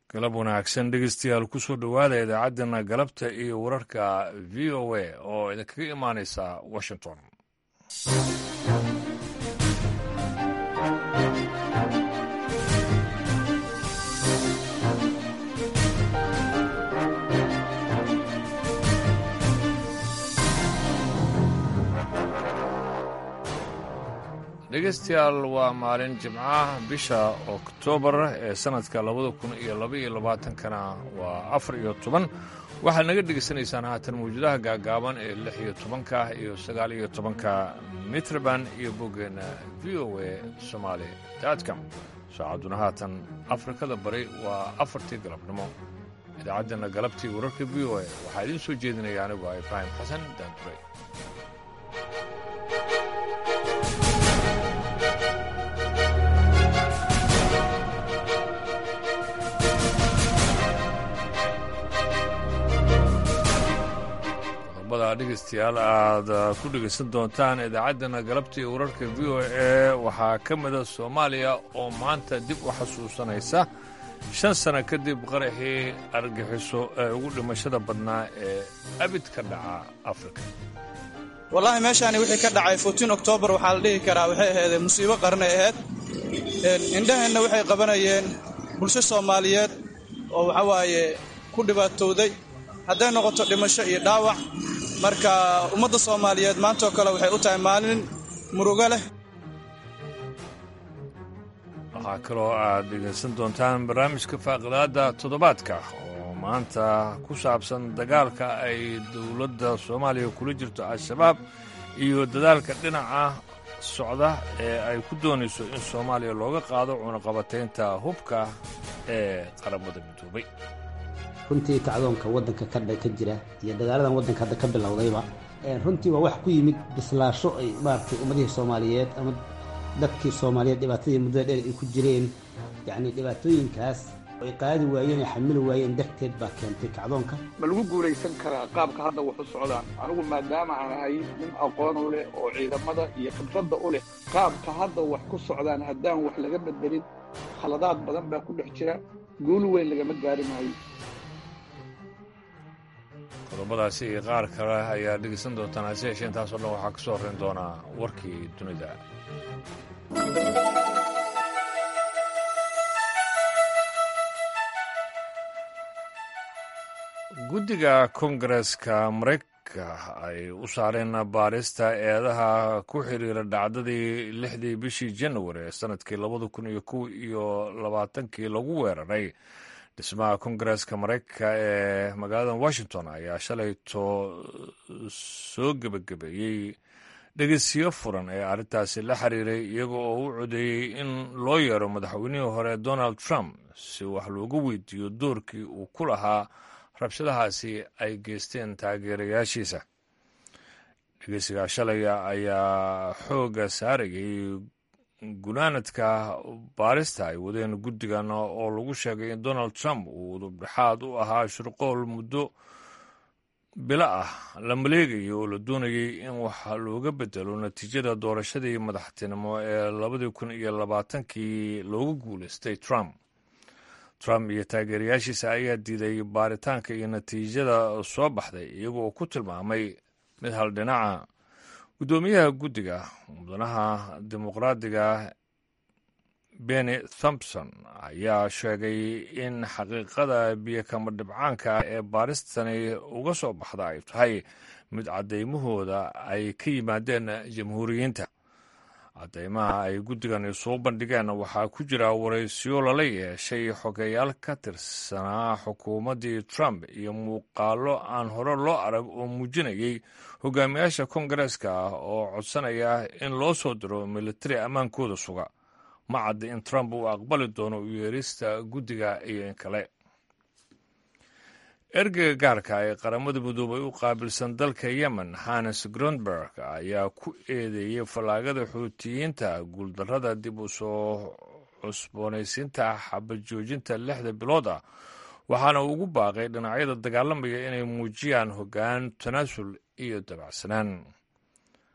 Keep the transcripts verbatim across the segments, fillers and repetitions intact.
galab wanaagsan dhegeystayaal ku soo dhowaada idaacaddana galabta iyo wararka v o a oo idinkaga imaanaysa washington. dhegeystayaal waa maalin jimcaha bisha oktoobar ee sanadka labada kun iyo labaiyo labaatankana waa afar iyo toban waxaad naga dhegaysanaysaan haatan mawjadaha gaagaaban ee lix iyo tobanka iyo sagaal iyo tobanka mitrban iyo boggeena v o a somaali dotcom saacadduna haatan afrikada bari waa afartii galabnimo. idaacaddana galabtii wararka v o a waxaa idiin soo jeedinaya anigu ah ibraahim xasan daanduray. dhegeystayaal aad ku dhegaysan doontaan idaacaddana galabta iyo wararka v o a waxaa ka mida soomaaliya oo maanta dib u xasuusanaysa shan sano kadib qaraxii argaxiso ee ugu dhimashada badnaa ee abid ka dhaca afrika. wallaahi meeshaani wixii ka dhacay fourteen oktoobar waxaa la dhihi karaa waxay ahaydee musiibo qarnay ahayd. indhaheenna waxay qabanayeen bulsho soomaaliyeed oo waxawaaye ku dhibaatowday hadday noqoto dhimasho iyo dhaawac. marka ummadda soomaaliyeed maantaoo kale waxay u tahay maalin murugo leh. waxaa kaloo aad dhegaysan doontaan barnaamijka faaqidaadda toddobaadka oo maanta ku saabsan dagaalka ay dowladda soomaaliya kula jirto al-shabaab iyo dadaalka dhinaca socda ee ay ku doonayso in soomaaliya looga qaado cunaqabataynta hubka ee qaramada midoobay. runtii kacdoonka waddanka ka jira iyo dagaaladan waddanka hadda ka bilowdayba runtii waa wax ku yimid bislaasho ay maaragtay ummadihii soomaaliyeed ama dadkii soomaaliyeed dhibaatadii muddada dheer ay ku jireen yacni dhibaatooyinkaas ay qaadi waayeen ay xamili waayeen darteed baa keentay kacdoonka. ma lagu guulaysan karaa qaabka hadda wax u socdaan? anigu maadaama aan ahay nin aqoon u leh oo ciidamada iyo khibradda u leh qaabka hadda wax ku socdaan haddaan wax laga bedelin khaladaad badan baa ku dhex jira, guul weyn lagama gaari maayo. qodobadaasi iyo qaar kale ayaa dhegaysan doontaan hase yeeshee intaasoo dhan waxaa ka soo horrayn doonaa warkii dunida. guddiga kongareska maraykanka ay u saareen baarista eedaha ku xidhiira dhacdadii lixdii bishii janawari ee sannadkii labada kun iyo kow iyo labaatankii lagu weeraray dhismaha kongareska maraykanka ee magaalada washington ayaa shalayto soo gebagabeeyey dhegeysiyo furan ee arrintaasi la xiriiray iyaga oo u codeeyey in loo yeero madaxweynihii hore donald trump si wax loogu weydiiyo doorkii uu ku lahaa rabshadahaasi ay geysteen taageerayaashiisa. dhegeysiga shalaya ayaa xoogga saarayay gunaanadka baarista ay wadeen guddigan oo lagu sheegay in donald trump uu dubdhexaad u ahaa shirqool muddo bilo ah la maleegayay oo la doonayay in wax looga bedelo natiijada doorashadii madaxtinimo ee labadii kun iyo labaatankii loogu guulaystay trump. trump iyo taageerayaashiisa ayaa diiday baaritaanka iyo natiijada soo baxday iyagoo ku tilmaamay mid haldhinaca. guddoomiyaha guddiga mudanaha dimuqraadiga benny thompson ayaa sheegay in xaqiiqada biyokama dhibcaanka ee baaristani uga soo baxda ay tahay mid caddaymahooda ay ka yimaadeen jamhuuriyiinta. caddaymaha ay guddigani soo bandhigeen waxaa ku jira waraysiyo lala yeeshay xogeyaal ka tirsanaa xukuumaddii trump iyo muuqaallo aan hore loo arag oo muujinayay hogaamiyaasha kongareska ah oo codsanaya in loo soo diro militari ammaankooda suga. ma cadda in trump uu aqbali doono u yeerista guddiga iyo in kale. ergeyga gaarka ee qaramada midoobay u qaabilsan dalka yemen hannes grunberg ayaa ku eedeeyey fallaagada xuutiyiinta guuldarrada dib u soo cusboonaysiinta xabad joojinta lixda bilood ah waxaana uu ugu baaqay dhinacyada dagaalamaya inay muujiyaan hoggaan tanaasul iyo dabacsanaan.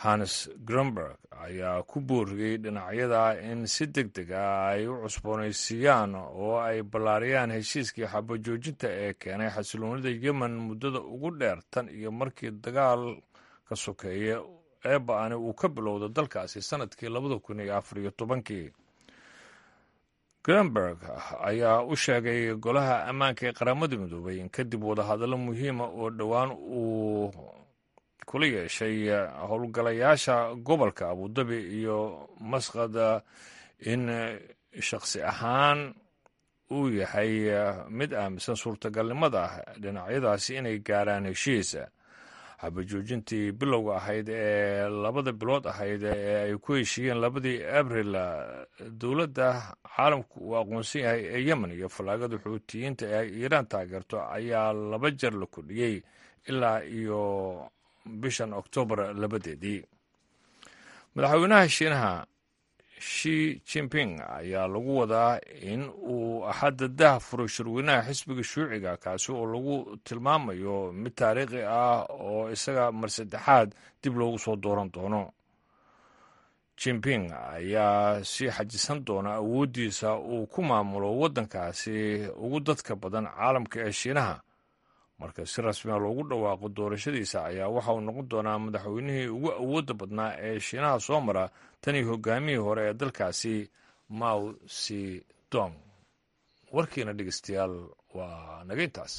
hans grunberg ayaa ku booriyey dhinacyada in si deg deg ah ay u cusboonaysiiyaan oo ay ballaariyaan heshiiskii xabajoojinta ee keenay xasiloonida yemen muddada ugu dheer tan iyo markii dagaal ka sokeeya ee ba-ani uu ka bilowda dalkaasi sanadkii labada kun iyo afar iyo tobankii grunberg ayaa u sheegay golaha ammaanka ee qaramada midoobay in kadib wadahadallo muhiima oo dhowaan uu kula yeeshay howlgalayaasha gobolka abudabi iyo masqad in shakhsi ahaan uu yahay mid aaminsan suurtagalnimada dhinacyadaasi inay gaaraan heshiis xabajoojintii bilowga ahayd ee labada bilood ahayd ee ay ku heshiiyeen labadii abril dowladda caalamku uu aqoonsan yahay ee yemen iyo fallaagada xuutiyiinta ee ay iiraan taageerto ayaa laba jeer la kordhiyey ilaa iyo bishan oktoobar labadeedii madaxweynaha shiinaha shi jinping ayaa lagu wadaa in uu axadda dah furo shirweynaha xisbiga shuuciga kaasi oo lagu tilmaamayo mid taariikhi ah oo isaga mar saddexaad dib loogu soo dooran doono jinping ayaa si xajisan doona awooddiisa uu ku maamulo waddankaasi ugu dadka badan caalamka ee shiinaha marka si rasmiga loogu dhawaaqo doorashadiisa ayaa waxa uu noqon doonaa madaxweynihii ugu awoodda badnaa ee shiinaha soo mara tanii hogaamihii hore ee dalkaasi mao si dong warkiina dhegeystayaal waa naga intaas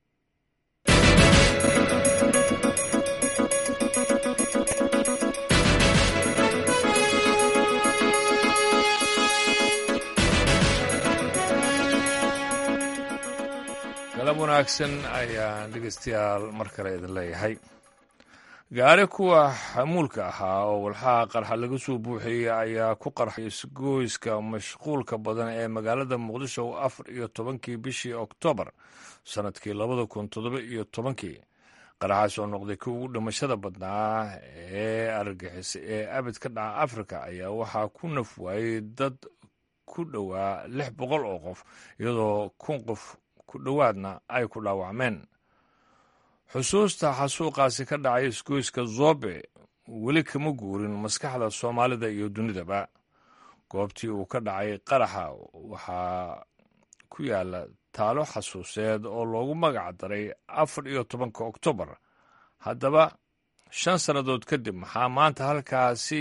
galab wanaagsan ayaan dhegeystayaal mar kale idin leeyahay gaari kuwa xamuulka ahaa oo walxaha qarxa laga soo buuxiyey ayaa ku qarxay isgoyska mashquulka badan ee magaalada muqdisho afar iyo tobankii bishii oktoobar sanadkii labada kun toddoba iyo tobankii qaraxaas oo noqday kii ugu dhimashada badnaa ee argagixisa ee abid ka dhaca afrika ayaa waxaa ku naf waayey dad ku dhowaa lix boqol oo qof iyadoo kun qof ku dhowaadna ay ku dhaawacmeen xusuusta xasuuqaasi ka dhacay isgoyska zobe weli kama guurin maskaxda soomaalida iyo dunidaba goobtii uu ka dhacay qaraxa waxaa ku yaala taalo xasuuseed oo loogu magac daray afar iyo tobanka oktoobar haddaba shan sannadood kadib maxaa maanta halkaasi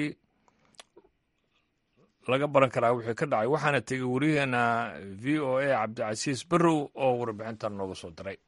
laga baran karaa wixii ka dhacay waxaana tegey waryaheena v o a cabdicasiis barrow oo warbixintan nooga soo diray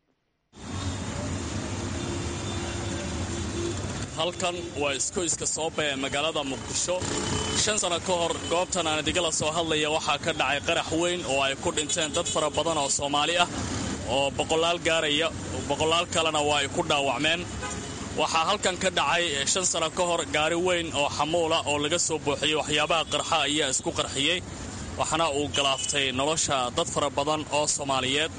halkan waa iskoyska soobe ee magaalada muqdisho shan sano ka hor goobtan aan idigala soo hadlaya waxaa ka dhacay qarax weyn oo ay ku dhinteen dad fara badan oo soomaali ah oo boqolaal gaaraya boqolaal kalena waa ay ku dhaawacmeen waxaa halkan ka dhacay shan sano ka hor gaari weyn oo xamuula oo laga soo buuxiyey waxyaabaha qarxa ayaa isku qarxiyey waxaana uu galaaftay nolosha dad fara badan oo soomaaliyeed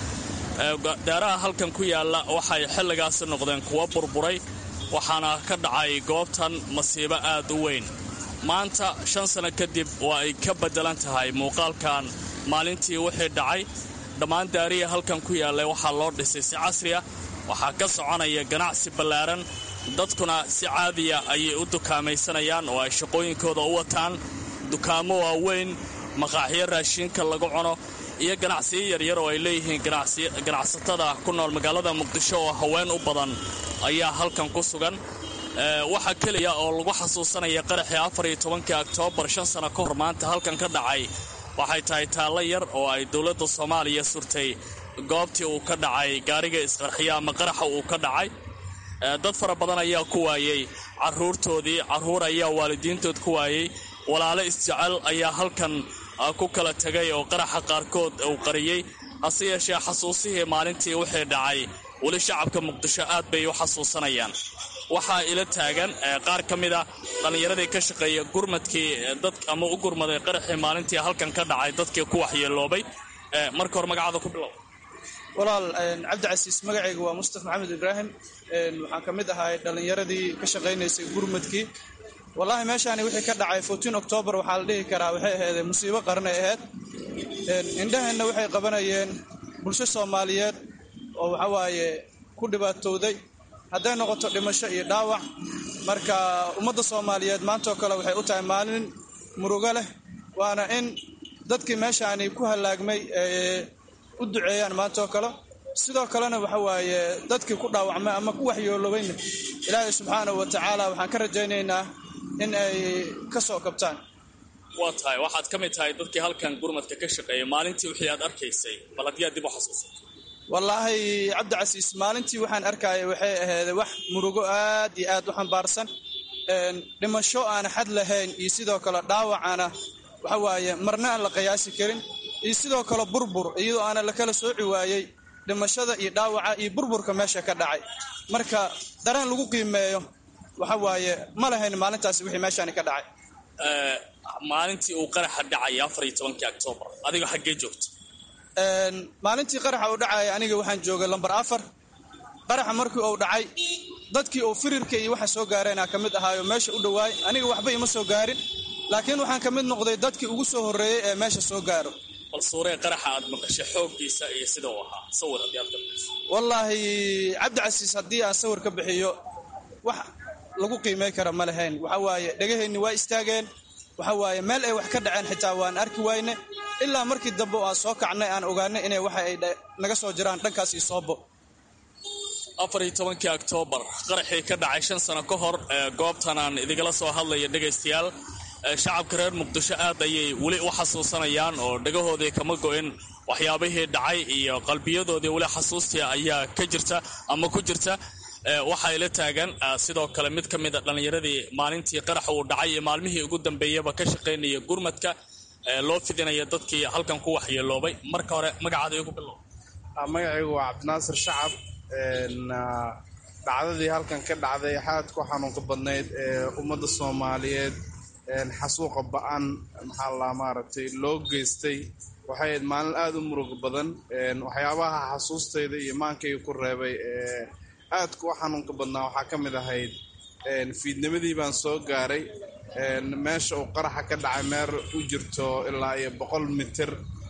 daaraha halkan ku yaalla waxay xilligaasi noqdeen kuwa burburay waxaana ka dhacay goobtan masiibo aad u weyn maanta shan sano kadib waa ay ka beddelan tahay muuqaalkan maalintii wixii dhacay dhammaan daariya halkan ku yaallay waxaa loo dhisay si casri ah waxaa ka soconaya ganacsi ballaaran dadkuna si caadiya ayay u dukaamaysanayaan oo ay shaqooyinkooda u wataan dukaamo waaweyn maqaaxyo raashiinka lagu cuno iyo ganacsiyo yaryar oo ay leeyihiin ganacsatada ku nool magaalada muqdisho oo haween u badan ayaa halkan ku sugan waxaa keliya oo lagu xasuusanaya qaraxii afar iyo tobankii oktoobar shan sano ka hor maanta halkan ka dhacay waxay tahay taallo yar oo ay dowladda soomaaliya surtay goobtii uu ka dhacay gaariga isqarxiya ama qaraxa uu ka dhacay dad fara badan ayaa ku waayey carruurtoodii carruur ayaa waalidiintood ku waayey walaalo isjecel ayaa halkan ku kala tegay oo qaraxa qaarkood uu qariyey hase yeeshee xasuusihii maalintii wixii dhacay weli shacabka muqdisho aad bay u xasuusanayaan waxaa ila taagan qaar ka mida dhallinyaradii ka shaqeeya gurmadkii dad ama u gurmaday qaraxii maalintii halkan ka dhacay dadkii ku waxyeeloobay marka hore magacaada ku bilow walaal cabdicasiis magacayga waa mustafa maxamed ibraahim waxaan ka mid ahay dhallinyaradii ka shaqaynaysay gurmadkii wallaahi meeshaani wixii ka dhacay fourteen octoobar waxaa la dhihi karaa waxay ahayd musiibo qarnay ahayd indhaheenna waxay qabanayeen bulsho soomaaliyeed oo waxa waaye ku dhibaatowday hadday noqoto dhimasho iyo dhaawac marka ummadda soomaaliyeed maantoo kale waxay u tahay maalin murugo leh waana in dadkii meeshaani ku halaagmay ee u duceeyaan maantoo kale sidoo kalena waxa waaye dadkii ku dhaawacmay ama ku waxyoolobayna ilaahay subxaanahu wa tacaala waxaan ka rajaynaynaa in ay ka soo kabtaan waa tahay waxaad ka mid tahay dadkii halkan gurmadka ka shaqeeyay maalintii wixii aad arkaysay bal haddii aad dib u xasuusato wallaahi cabdicasiis maalintii waxaan arkayay waxay ahayd wax murugo aad iyo aad u xambaarsan dhimasho aan xad lahayn iyo sidoo kale dhaawacana waxa waaye marna aan la qiyaasi karin iyo sidoo kale burbur iyadoo aana la kala sooci waayey dhimashada iyo dhaawaca iyo burburka meesha ka dhacay marka dareen lagu qiimeeyo waxa waaye ma lahayn maalintaasi wixii meeshaani ka dhacay maalintii uu qaraxa dhacay afar iyo tobankii Oktoobar adiga xaggee joogto maalintii qaraxa uu dhacay aniga waxaan joogay lambar afar qaraxa markii uu dhacay dadkii oo firirka iyo waxa soo gaareenaa ka mid ahaayo meesha u dhawaay aniga waxba ima soo gaarin laakiin waxaan ka mid noqday dadkii ugu soo horreeyey ee meesha soo gaaro bal suuree qaraxa aad maqashay xooggiisa iyo sida uu ahaa sawir haddii aad ka bixiso wallaahi cabdicasiis haddii aan sawir ka bixiyo wax lagu qiimay kara ma lahayn waxa waaye dhegaheenni waa istaageen waxa waaye meel ay wax ka dhaceen xitaa waan arki wayne ilaa markii dambe oo aan soo kacnay aan ogaanay inay waxa ay naga soo jiraan dhankaas iyo soobo afar iyo tobankii Oktoobar qaraxii ka dhacay shan sano ka hor goobtan aan idigala soo hadlaya dhagaystayaal shacabka reer Muqdisho aad ayay weli u xasuusanayaan oo dhagahoodii kama go'in waxyaabihii dhacay iyo qalbiyadoodii weli xasuustii ayaa ka jirta ama ku jirta waxay la taagan sidoo kale mid ka mid ah dhalinyaradii maalintii qarax uu dhacay iyo maalmihii ugu dambeeyayba ka shaqeynaya gurmadka loo fidinaya dadkii halkan ku waxyeeloobay marka hore magacaada igu bilow magacaygu waa Cabdinaasir Shacab dhacdadii halkan ka dhacday xaad ku xanuunka badnayd ee ummadda Soomaaliyeed xasuuqa ba'an maxaa la maaragtay loo geystay waxay ahayd maalin aad u murug badan waxyaabaha xasuustayda iyo maankayga ku reebay ee aad ku xanuunka badnaa waxaa ka mid ahayd fiidnimadii baan soo gaaray meesha uu qaraxa ka dhacay meer u jirto ilaa iyo boqol mitir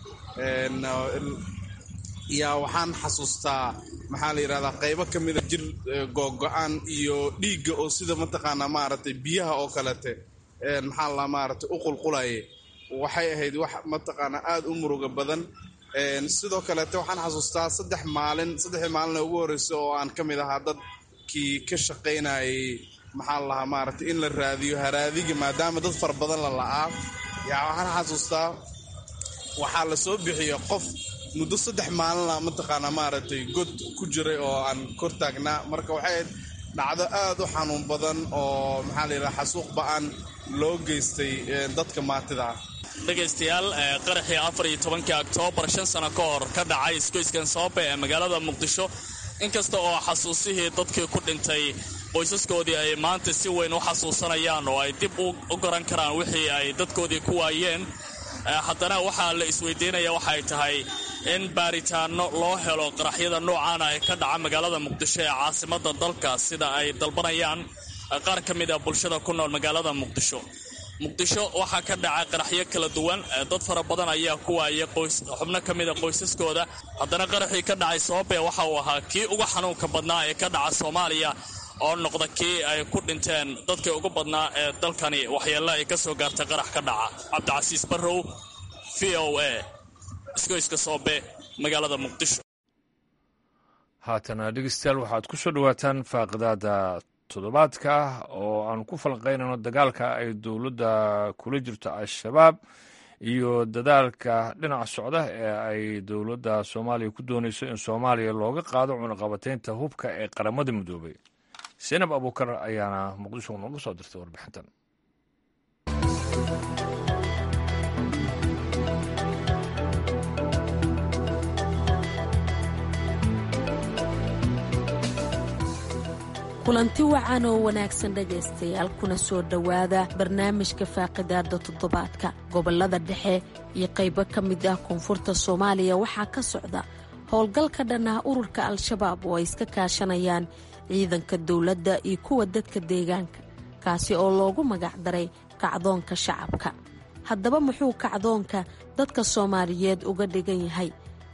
yaa waxaan xasuustaa maxaa la yidhahdaa qaybo ka mida jir googo-aan iyo dhiigga oo sida mataqaanaa maaragtay biyaha oo kalete maxaa la maaragtay u qulqulaye waxay ahayd wax mataqaanaa aad u muruga badan sidoo kaleete waxaan xasuustaa saddex maalin saddexdii maalin ugu horreysay oo aan ka mid ahaa dadkii ka shaqaynayay maxaa la lahaa maaragtay in la raadiyo haraadiga maadaama dad fara badan la la'aa yaa waxaan xasuustaa waxaa la soo bixiyo qof muddo saddex maalina mataqaanaa maaragtay god ku jiray oo aan kor taagnaa marka waxay ahayd dhacdo aad u xanuun badan oo maxaa la yidhaha xasuuq ba'an loo geystay dadka maatida ah dhegaystayaal qaraxii afar iyo tobankii Oktoobar shan sano ka hor ka dhacay isgoyskan Soobe ee magaalada Muqdisho inkasta oo xasuusihii dadkii ku dhintay qoysaskoodii ay maanta si weyn u xasuusanayaan oo ay dib u garan karaan wixii ay dadkoodii ku waayeen haddana waxaa la isweydiinaya waxay tahay in baaritaano loo helo qaraxyada noocan ay ka dhaca magaalada Muqdisho ee caasimadda dalka sida ay dalbanayaan qaar ka mid ah bulshada ku nool magaalada Muqdisho muqdisho waxaa ka dhacay qaraxyo kala duwan dad fara badan ayaa ku waayay qoys xubno ka mid ah qoysaskooda haddana qaraxii ka dhacay Soobe waxa uu ahaa kii ugu xanuunka badnaa ee ka dhaca Soomaaliya oo noqda kii ay ku dhinteen dadkii ugu badnaa ee dalkani waxyeello ay ka soo gaartay qarax ka dhaca Cabdicasiis Barrow V O A isgoyska Soobe magaalada Muqdisho haatana dhegeystayaal waxaad ku soo dhawaataan faaqidaada toddobaadka ah oo aan ku falanqaynayno dagaalka ay dowladda kula jirto al-shabaab iyo dadaalka dhinaca socda ee ay dowladda soomaaliya ku doonayso in soomaaliya looga qaado cunaqabateynta hubka ee qaramada midoobay Zainab Abuukar ayaana Muqdisho nooga soo dirtay warbixintan kulanti wacan oo wanaagsan dhegaystayaal kuna soo dhowaada barnaamijka faaqidaada toddobaadka gobolada dhexe iyo qaybo ka mid ah koonfurta Soomaaliya waxaa ka socda howlgalka dhan ah ururka al-shabaab oo ay iska kaashanayaan ciidanka dowladda iyo kuwa dadka deegaanka kaasi oo loogu magac daray kacdoonka shacabka haddaba muxuu kacdoonka dadka Soomaaliyeed uga dhigan yahay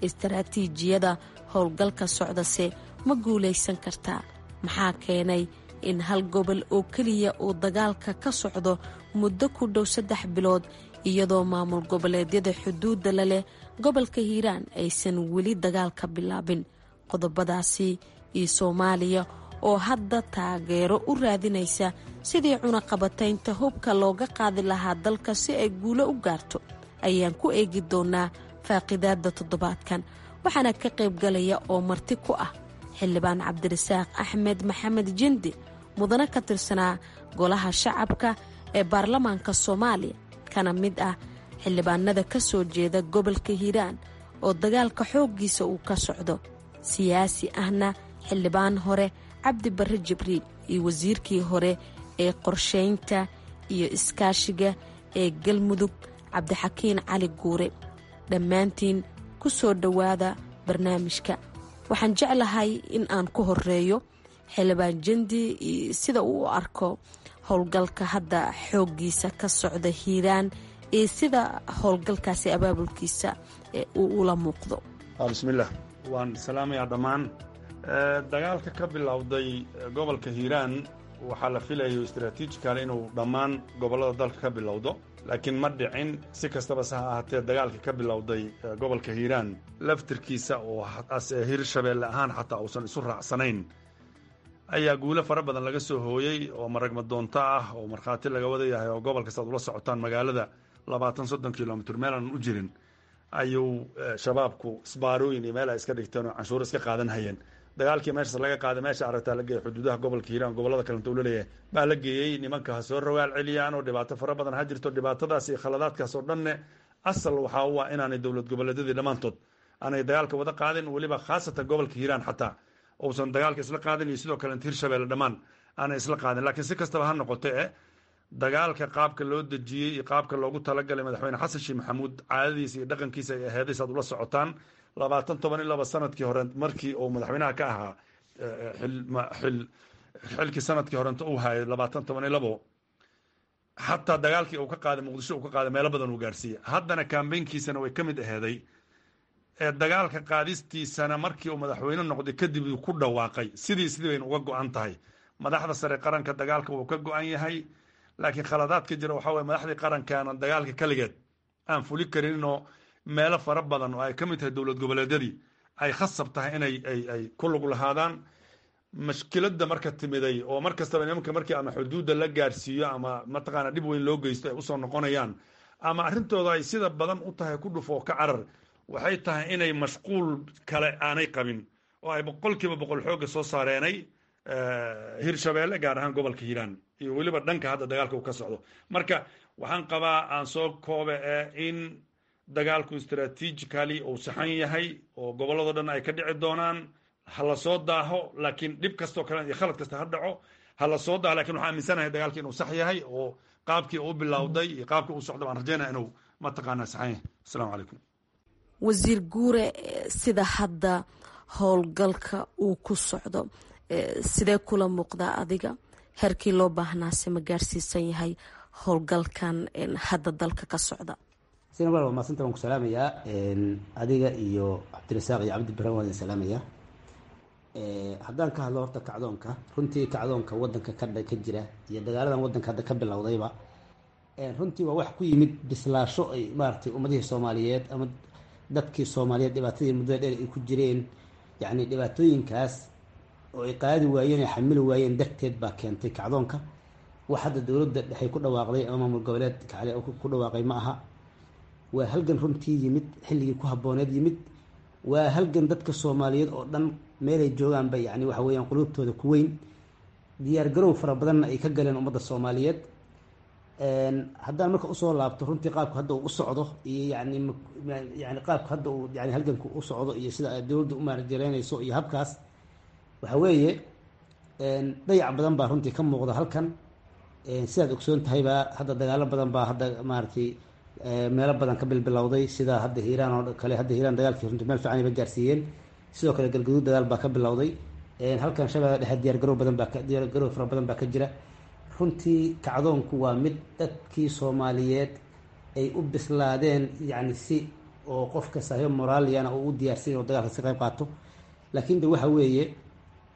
istaraatiijiyada howlgalka socdase ma guulaysan kartaa maxaa keenay in hal gobol oo keliya uu dagaalka ka socdo muddo ku dhow saddex bilood iyadoo maamul goboleedyada xuduudda la leh gobolka hiiraan aysan weli dagaalka bilaabin. qodobadaasi iyo soomaaliya oo hadda taageero u raadinaysa sidii cunaqabataynta hubka looga qaadi lahaa dalka si ay guulo u gaarto ayaan ku eegi doonaa faaqidaadda toddobaadkan. waxaana ka qaybgalaya oo marti ku ah xildhibaan cabdirasaaq axmed maxamed jindi, mudane ka tirsanaa golaha shacabka ee baarlamaanka soomaaliya, kana mid ah xildhibaanada ka soo jeeda gobolka hiiraan oo dagaalka xooggiisa uu ka socdo, siyaasi ahna xildhibaan hore cabdi barre jibriil iyo wasiirkii hore ee qorshaynta iyo iskaashiga ee galmudug cabdixakiin cali guure. dhammaantiin ku soo dhowaada barnaamijka. waxaan jeclahay in aan ku horeeyo xildhibaan jindi sida uu u arko howlgalka hadda xooggiisa ka socda hiiraan iyo sida howlgalkaasi abaabulkiisa uu ula muuqdo. bismillaah, waan salaamayaa dhammaan. dagaalka ka bilowday gobolka hiiraan waxaa la filayo istaraatiijikal inuu dhammaan gobollada dalka ka bilowdo, laakiin ma dhicin. si kastaba se ha ahaatee dagaalka ka bilowday gobolka hiiraan laftirkiisa oo hirshabeelle ahaan xataa uusan isu raacsanayn ayaa guulo fara badan laga soo hooyey oo maragma doonto ah oo markhaati laga wada yahay oo gobolkas aad ula socotaan magaalada labaatan soddon kilomitr meelaan u jirin ayuu shabaabku isbaarooyin iyo meel ay iska dhigteen oo canshuuro iska qaadan hayeen. dagaalkii meeshaas laga qaaday meesha aragtaa la geeyey xuduudaha gobolka hiiraan gobollada kalenta ula leeyahay baa la geeyey. nimanka ha soo rogaal celiyaan oo dhibaato fara badan ha jirto. dhibaatadaas iyo khaladaadkaas oo dhanne asal waxaa u ah inaanay dowlad goboleedyadii dhammaantood aanay dagaalka wada qaadin, weliba khaasatan gobolka hiiraan xataa uusan dagaalka isla qaadin iyo sidoo kalenta hirshabeelle dhammaan aanay isla qaadin. laakiin si kastaba ha noqote e dagaalka qaabka loo dejiyey iyo qaabka loogu talagalay madaxweyne xasan sheekh maxamuud caadadiisa iyo dhaqankiisa ay aheedays aad ula socotaan. labaatan toban iyo laba sanadkii hore markii uu madaxweynaha ka ahaa xilkii sanadkii horenta uu hayay labaatan toban iyo labo xataa dagaalkii uu ka qaaday muqdisho uu ka qaaday meelo badan uu gaarsiiyey. haddana kambeynkiisana way ka mid aheeday. dagaalka qaadistiisana markii uu madaxweyne noqday kadib uu ku dhawaaqay sidii sidii bayna uga go-an tahay. madaxda sare qaranka dagaalka wuu ka go-an yahay, laakiin khaladaadka jira waxaa waye madaxdii qarankaana dagaalka kaligeed aan fuli karinoo meelo fara badan oo ay ka mid tahay dowlad goboleedyadii ay khasab tahay inay ay ay ku lug lahaadaan. mashkiladda marka timiday oo mar kastaba nimanka markii ama xuduudda la gaarsiiyo ama mataqaana dhib weyn loo geysto ay usoo noqonayaan ama arrintooda ay sida badan u tahay ku dhufo ka carar, waxay tahay inay mashquul kale aanay qabin oo ay boqolkiiba boqol xoogga soo saareenay hirshabeelle gaar ahaan gobolka hiiraan iyo weliba dhanka hadda dagaalka uu ka socdo. marka waxaan qabaa aan soo koobe ee in dagaalku istaraatiijikali uu saxan yahay oo gobolladoo dhan ay ka dhici doonaan. ha la soo daaho, laakiin dhib kastoo kale iyo khalad kasta ha dhaco ha la soo daaho. lakin waxaan aaminsanahay dagaalki inuu sax yahay oo qaabkii uu bilowday iyo qaabkii uu socdo baan rajaynaya inuu mataqaanaa saxan yahay. asalaamu calaykum. wasiir guure, sida hadda howlgalka uu ku socdo sidee kula muuqdaa adiga? heerkii loo baahnaase ma gaarsiisan yahay howlgalkan hadda dalka ka socda? sinawal waa maasanta waan ku salaamayaa. adiga iyo cabdirasaaq iyo cabdi barre waan idin salaamayaa. haddaan ka hadlo horta kacdoonka, runtii kacdoonka wadanka ka ka jira iyo dagaaladan wadanka hadda ka bilowdayba runtii waa wax ku yimid bislaasho ay maaragtay ummadihii soomaaliyeed ama dadkii soomaaliyeed dhibaatadii muddada dheer ay ku jireen, yacni dhibaatooyinkaas oo ay qaadi waayeen ay xamili waayeen darteed baa keentay kacdoonka. wax hadda dowladda dhexay ku dhawaaqday ama maamul goboleed kale ku dhawaaqay ma aha. waa halgan runtii yimid xilligii ku habbooneed yimid. waa halgan dadka soomaaliyeed oo dhan meelay joogaanba yani waxa weeyaan quluubtooda ku weyn, diyaargarow fara badanna ay ka galeen ummadda soomaaliyeed. haddaan marka usoo laabto runtii qaabka hadda uu u socdo iyo yani yani qaabka hadda uu yani halganku u socdo iyo sida dowladda u maarjaraynayso iyo habkaas waxa weeye dayac badan baa runtii ka muuqda halkan. sidaad ogsoon tahayba hadda dagaalo badan baa hadda maaragtay meelo badan ka bilbilowday, sida hadda hiiraan oo kale. hadda hiiraan dagaalkii runtii meel fiican ba gaarsiiyeen. sidoo kale galgaduud dagaal baa ka bilowday. halkan shabeelle dhexe diyaargarow badan baa diyaargarow fara badan baa ka jira. runtii kacdoonku waa mid dadkii soomaaliyeed ay u bislaadeen yani si oo qof kasta he moraaliyana uu u diyaarsan oo dagaalka si qayb qaato. laakiin de waxa weeye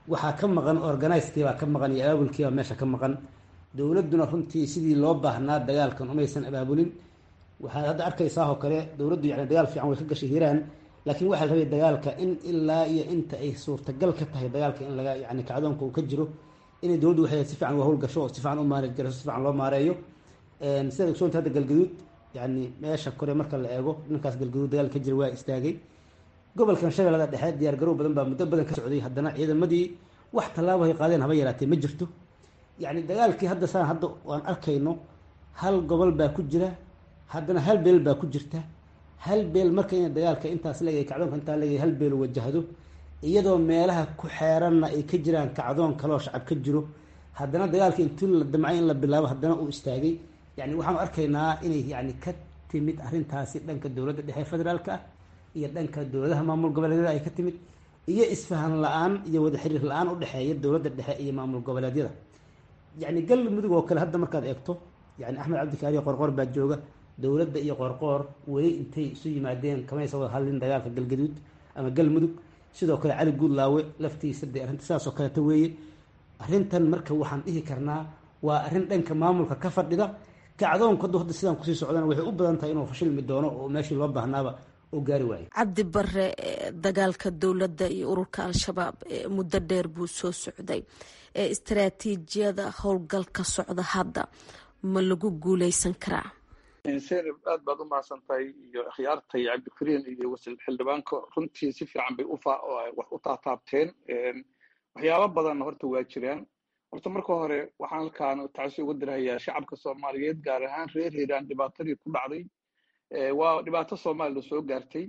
waxaa ka maqan organizekii baa ka maqan iyo abaabulkii baa meesha ka maqan. dowladduna runtii sidii loo baahnaa dagaalkan umaysan abaabulin. waxaad hadda arkaysaa oo kale dowladdu yani dagaal fiican way ka gashay hiiraan, laakiin waxaa la rabay dagaalka in ilaa iyo inta ay suurtagal ka tahay dagaalka in laga yani kacdoonka uu ka jiro inay dowladdu waxay si fiican u howlgasho oo si fiican u maarey garayso, si fiican loo maareeyo. sidaad ogsoonta hadda galgaduud yani meesha kore marka la eego ninkaas galgaduud dagaal ka jira waa istaagay. gobolkan shabeellada dhexe diyaar garow badan baa muddo badan ka socday, haddana ciidamadii wax tallaabo ay qaadeen haba yaraatee ma jirto. yani dagaalkii hadda saan hadda waan arkayno hal gobol baa ku jira, haddana hal beel baa ku jirta. hal beel marka in dagaalka intaas leeyahay kacdoonka intaa leeyahay hal beel wajahdo, iyadoo meelaha ku xeeranna ay ka jiraan kacdoon kaloo shacab ka jiro, haddana dagaalka intuu la damcay in la bilaabo haddana uu istaagay. yani waxaanu arkaynaa inay yani ka timid arrintaasi dhanka dowladda dhexe federaalka ah iyo dhanka dowladaha maamul goboleedyada ay ka timid, iyo isfahan la-aan iyo wada xiriir la-aan u dhexeeya dowladda dhexe iyo maamul goboleedyada. yani galmudug oo kale hadda markaad eegto yani axmed cabdikaari qorqoor baa jooga, dowladda iyo qorqoor weli intay isu yimaadeen kamaysa wada hadlin dagaalka galgaduud ama galmudug. sidoo kale cali guudlaawe laftiisa dee arrinta sidaas oo kaleeta weeye. arrintan marka waxaan dhihi karnaa waa arrin dhanka maamulka ka fadhida. kacdoonku hadda sidaan kusii socdana waxay u badan tahay inuu fashilmi doono oo meeshii loo baahnaaba oo gaari waayo. cabdi bare, dagaalka dowladda iyo ururka al-shabaab muddo dheer buu soo socday. istaraatiijiyada howlgalka socda hadda ma lagu guuleysan karaa? zaynab aad baad u mahadsantahay iyo akhyaartay cabdikariin iyo wasiir xildhibaanka runtii si fiican bay wax u taataabteen. waxyaabo badan horta waa jiraan. horta marka hore waxaan halkaan tacsi uga dirhayaa shacabka soomaaliyeed gaar ahaan reer hiiraan dhibaatadii ku dhacday. waa dhibaato soomaaliya soo gaartay.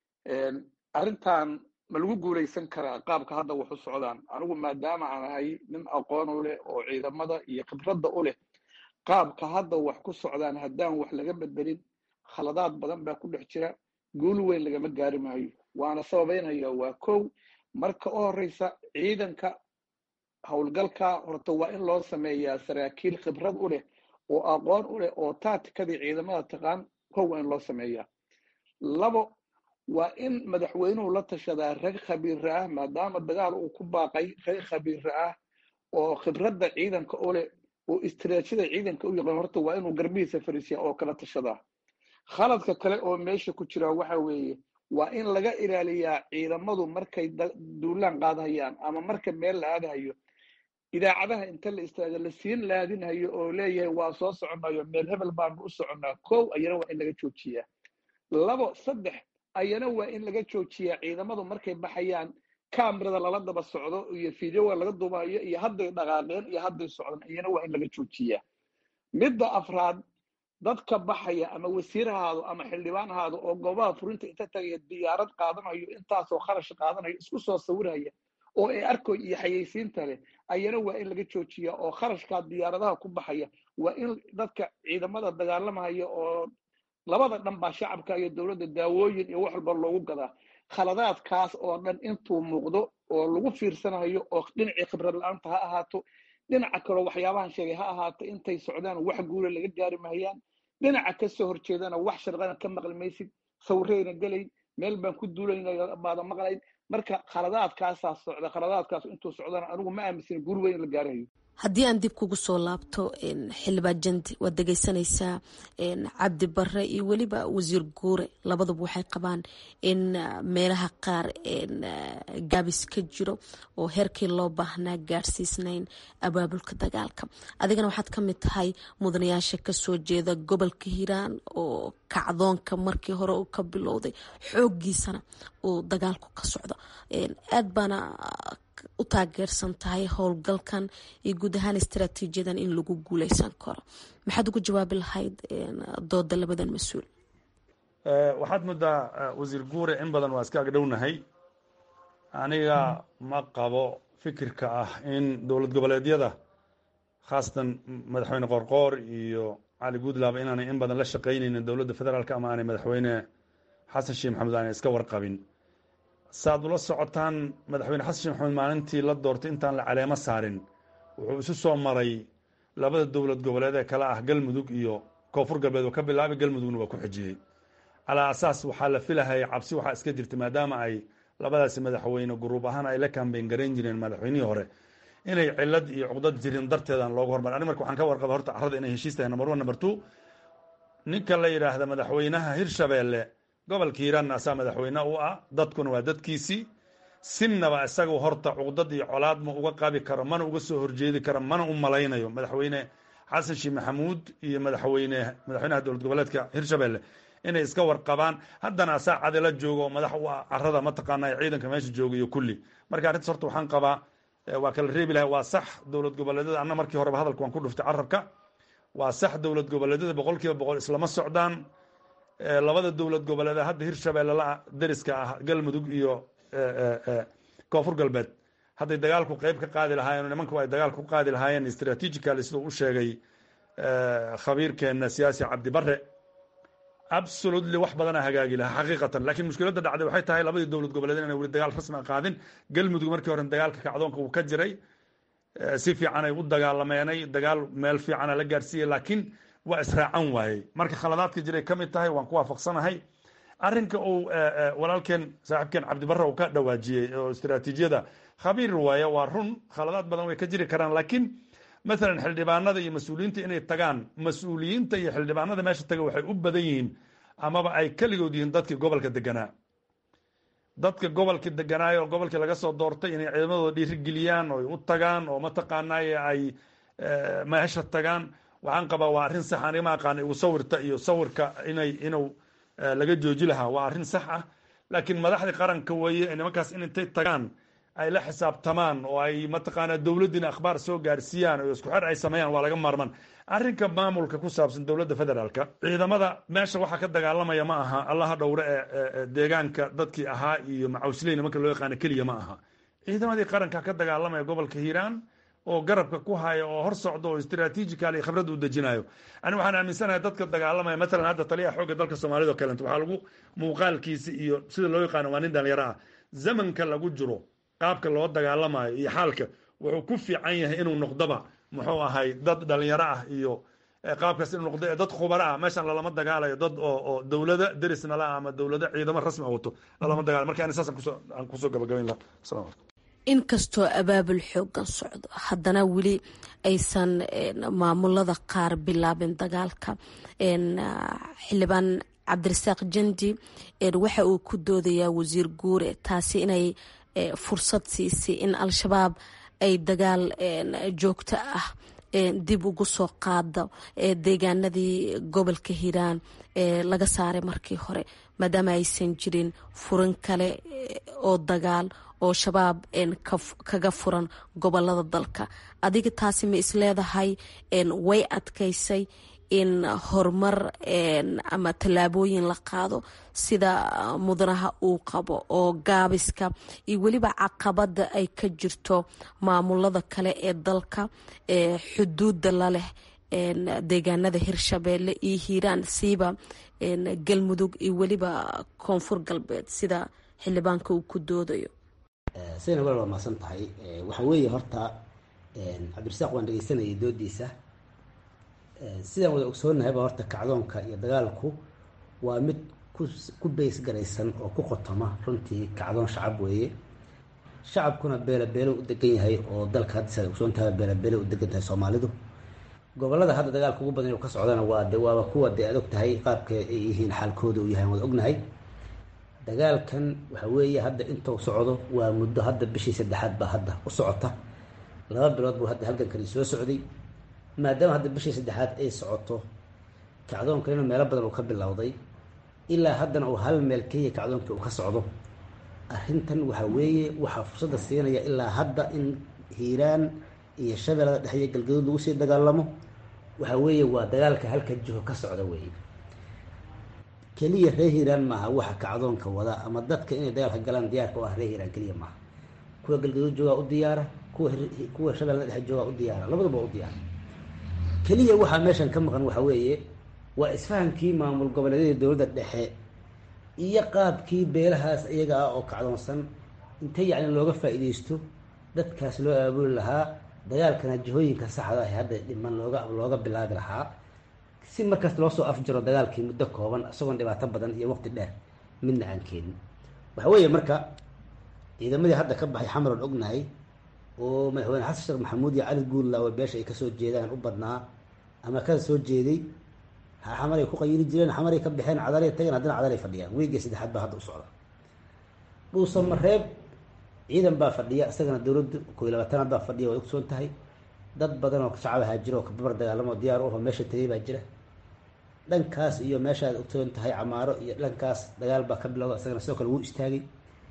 arrintan ma lagu guuleysan karaa qaabka hadda wax u socdaan? anigu maadaama aan ahay nin aqoon u leh oo ciidamada iyo khibradda u leh qaabka hadda wax ku socdaan haddaan wax laga bedelin khaladaad badan baa ku dhex jira, guul weyn lagama gaari maayo. waana sababeynaya waa kow, marka u horeysa ciidanka howlgalka horta waa in loo sameeyaa saraakiil khibrad u leh oo aqoon u leh oo taatikadii ciidamada taqaan. kow waa in loo sameeyaa. labo, waa in madaxweynuhu la tashadaa rag khabiira ah, maadaama dagaal uu ku baaqay rag khabiira ah oo khibradda ciidanka u leh oo istiraatiijiyada ciidanka u yaqaan. horta waa inuu garbihiisa fariisiyaa oo kala tashadaa. khaladka kale oo meesha ku jira waxa weeye waa in laga ilaaliyaa ciidamadu markay duulaan qaadahayaan ama marka meel la aadahayo idaacadaha inta la istaaga la siin laadinhayo oo leeyahay waa soo soconayo meel hebel baanu u soconnaa. kow ayana waa in laga joojiyaa. labo, saddex ayana waa in laga joojiyaa ciidamadu markay baxayaan kamirada lala daba socdo iyo fideoga laga duubayo iyo hadday dhaqaaqeen iyo hadday socdeen ayana waa in laga joojiyaa. midda afraad, dadka baxaya ama wasiir ahaado ama xildhibaan ahaado oo goobaha furinta inta tagaya diyaarad qaadanayo intaasoo kharash qaadanayo isku soo sawiraya oo ay arkoy iyo xayeysiinta leh ayana waa in laga joojiyaa. oo kharashkaa diyaaradaha ku baxaya waa in dadka ciidamada dagaalamaya oo labada dhan baa shacabka iyo dowladda daawooyin iyo wax walba loogu gadaa. khaladaadkaas oo dhan intuu muuqdo oo lagu fiirsanayo oo dhinacii khibrad la-aanta ha ahaato, dhinaca kaleo waxyaabahan sheegay ha ahaato, intay socdaan wax guula laga gaari mahayaan. dhinaca ka soo horjeedana wax sharqana ka maqli maysid, sawirayna gelayn, meel baan ku duulayna baada maqlayn. marka khaladaadkaasaa socda. khaladaadkaas intuu socdana anigu ma aaminsan guul weyn in la gaarayo. haddii aan dib kugu soo laabto xildhibaan jandi, waad dhegeysanaysaa cabdi bare iyo weliba wasiir guure labaduba waxay qabaan in meelaha qaar gaabis ka jiro oo heerkii loo baahnaa gaadhsiisnayn abaabulka dagaalka. adigana waxaad ka mid tahay mudanayaasha kasoo jeeda gobolka hiiraan oo kacdoonka markii hore uu ka bilowday xooggiisana uu dagaalku ka socdo. aad baana u taageersan tahay howlgalkan iyo guud ahaan istaraatiijiyadan in lagu guuleysan karo. maxaad ugu jawaabi lahayd dooda labadan mas-uul? waxaad moodaa wasiir guure in badan waa iska agdhownahay. aniga ma qabo fikirka ah in dowlad goboleedyada khaasatan madaxweyne qorqoor iyo cali guudlaaba inaanay in badan la shaqaynaynin dowladda federaalka ama aanay madaxweyne xasan sheekh maxamuud aanay iska warqabin. saad ula socotaan madaxweyne xasan sheekh maxamuud maalintii la doortay intaan la caleemo saarin wuxuu isu soo maray labada dowlad goboleed ee kale ah galmudug iyo koonfur galbeed oo ka bilaabay galmudugna waa ku xijiyey. calaa asaas waxaa la filahayay cabsi waxaa iska jirta maadaama ay labadaasi madaxweyne guruub ahaan ay la kambeyn garayn jireen madaxweynihii hore inay cilad iyo cuqdad jirin darteedan looga hormar ani marka waxaan ka warqaba horta carrada inay heshiis tahay number one number two ninka la yidhaahda madaxweynaha hirshabeelle gobolka hiiraanna asaa madaxweyne u ah dadkuna waa dadkiisii sinnaba isaga horta cuqdad iyo colaad ma uga qabi karo mana uga soo horjeedi karo mana u malaynayo madaxweyne xasan sheekh maxamuud iyo madaxweyne madaxweynaha dowlad goboleedka hirshabeelle inay iska warqabaan haddana asaa cadila joogo oo madax u ah carrada mataqaanaa ciidanka meesha jooga iyo kulli marka arrintaas horta waxaan qabaa waa kala reebi lahay waa sax dowlad goboleedyada anna markii horeba hadalka waan ku dhuftay carabka waa sax dowlad goboleedyada boqol kiiba boqol islama socdaan labada dowlad goboleed hadda hirshabeelle la dariska ah galmudug iyo koonfur galbeed hadday dagaalku qeyb ka qaadi lahaayeen nimanku ay dagaal ku qaadi lahaayeen strategically siduu u sheegay khabiirkeena siyaasi cabdi bare absolutely wax badana hagaagi lahaa xaqiiqatan laakiin mushkiladda dhacday waxay tahay labadii dowlad goboleed inay weli dagaal rasmi qaadin galmudug markii hore dagaalka kacdoonka uu ka jiray si fiican ay u dagaalameenay dagaal meel fiicana la gaarsiiyey laakiin waa israacan waayey marka khaladaadka jiray ka mid tahay waan ku waafaqsanahay arrinka uu walaalkeen saaxiibkeen cabdibare uu ka dhawaajiyey oo istiraatiijiyada khabiir waaye waa run khaladaad badan way ka jiri karaan laakiin maalan xildhibaanada iyo mas-uuliyiinta inay tagaan mas-uuliyiinta iyo xildhibaanada meesha taga waxay u badan yihiin amaba ay keligood yihiin dadkii gobolka deganaa dadka gobolka deganaayo oo gobolkii laga soo doortay inay ciidamadooda dhiirigeliyaan oo ay u tagaan oo mataqaanaaye ay meesha tagaan waxaan qabaa waa arrin sax anima aqaana igu sawirta iyo sawirka inay inuu laga jooji lahaa waa arrin sax ah laakiin madaxdii qaranka weeye nimankaas in intay tagaan ay la xisaabtamaan oo ay mataqaanaa dowladdiina akhbaar soo gaarsiiyaan oo isku xer ay sameeyaan waa laga maarman arrinka maamulka ku saabsan dowladda federaalka ciidamada meesha waxaa ka dagaalamaya ma aha allaha dhowre ee deegaanka dadkii ahaa iyo macawsley nimanka loo yaqaano keliya ma aha ciidamadii qaranka ka dagaalamaya gobolka hiiraan oo garabka ku haya oo hor socda oo istiraatiijikali khibrad u dejinayo ani waxaan aaminsanahay dadka dagaalamaya matalan hadda taliyaha xoogga dalka soomaalida oo kalenta waxaa lagu muuqaalkiisa iyo sida loo yaqaano waa nin dhalinyaro ah zamanka lagu jiro qaabka loo dagaalamayo iyo xaalka wuxuu ku fiican yahay inuu noqdoba muxuu ahay dad dhalinyaro ah iyo qaabkaas inuu noqdo dad khubaro ah meeshan lalama dagaalayo dad oo oo dowlada derisna la ama dowlada ciidamo rasmi ah wato lalama dagaalayo marka ani saas aan kusoo gabagabayn lahaa assalaamu calaykum inkastoo abaabul xoogan socdo haddana weli aysan maamulada qaar bilaabin dagaalka xildhibaan cabdirasaaq jandi waxa uu ku doodayaa wasiir guure taasi inay fursad siisay in al-shabaab ay dagaal joogto ah dib ugu soo qaado deegaanadii gobolka hiiraan laga saaray markii hore maadaama aysan jirin furin kale oo dagaal oo shabaab kaga furan gobolada dalka adiga taasi ma isleedahay way adkaysay in horumar ama tallaabooyin la qaado sida mudanaha uu qabo oo gaabiska iyo weliba caqabada ay ka jirto maamulada kale ee dalka xuduuda laleh deegaanada hirshabeelle iyo hiiraan siiba galmudug iyo weliba koonfur galbeed sida xildhibaanka uu ku doodayo sayna walaal waa mahadsan tahay waxa weeye horta cabdirasaaq waan dhegeysanayay doodiisa sidaan wada ogsoonnahayba horta kacdoonka iyo dagaalku waa mid ku beys garaysan oo ku qotoma runtii kacdoon shacab weeye shacabkuna beelabeelo u degan yahay oo dalka hadda sidaad ogsoontahay beelabeelo u degan tahay soomaalidu gobolada hadda dagaalka ugu badan inuu ka socdana waa de waaba kuwa dee aad og tahay qaabka ay yihiin xaalkooda uu yahay wada ognahay dagaalkan waxa weeye hadda intuu socdo waa muddo hadda bishii saddexaad baa hadda u socota laba bilood buu hadda halgankani soo socday maadaama hadda bishii saddexaad ay socoto kacdoonkan inuu meelo badan uu ka bilowday ilaa haddana uu hal meel keliya kacdoonkii uu ka socdo arrintan waxa weeye waxaa fursadda siinaya ilaa hadda in hiiraan iyo shabeellada dhexe iyo galgaduud lagu sii dagaalamo waxa weeye waa dagaalka halka jiho ka socda weeye keliya reer hiiraan maaha waxa kacdoonka wada ama dadka inay dagaalka galaan diyaarka u ah reer hiiraan keliya maaha kuwa galgaduud joogaa u diyaara kuwa kuwa shabeellada dhexe joogaa u diyaara labaduba u diyaara keliya waxaa meeshan ka maqan waxa weeye waa isfahamkii maamul goboleedyada dowladda dhexe iyo qaabkii beelahaas iyaga ah oo kacdoonsan inta yacni looga faa'iidaysto dadkaas loo aabuli lahaa dagaalkana jihooyinka saxda ah hadda dhiman looga looga bilaabi lahaa si markaas loo soo afjiro dagaalkii muddo kooban isagoon dhibaato badan iyo waqti dheer midna aan keenin waxa weeye marka ciidamadii hadda ka baxay xamar aan ognahay oo madaxweyne xasan sheekh maxamuud iyo cali guudlaawe beesha ay kasoo jeedaan u badnaa ama ka soo jeeday xamaray ku qayili jireen, xamaray ka baxeen, cadaray tageen, haddana cadaray fadhiyaan. weygii saddexaad baa hadda u socda. dhuusan mareeb ciidan baa fadhiya, isagana dowladda koo iyo labaatanaad baa fadhiya, way ogsoon tahay. dad badan oo shacab ahaa jira oo kababar dagaalamo diyaar u aho meesha tegay baa jira. dhankaas iyo meeshaad ogsoon tahay camaaro iyo dhankaas dagaal baa ka bilowda, isagana sidoo kale wuu istaagay.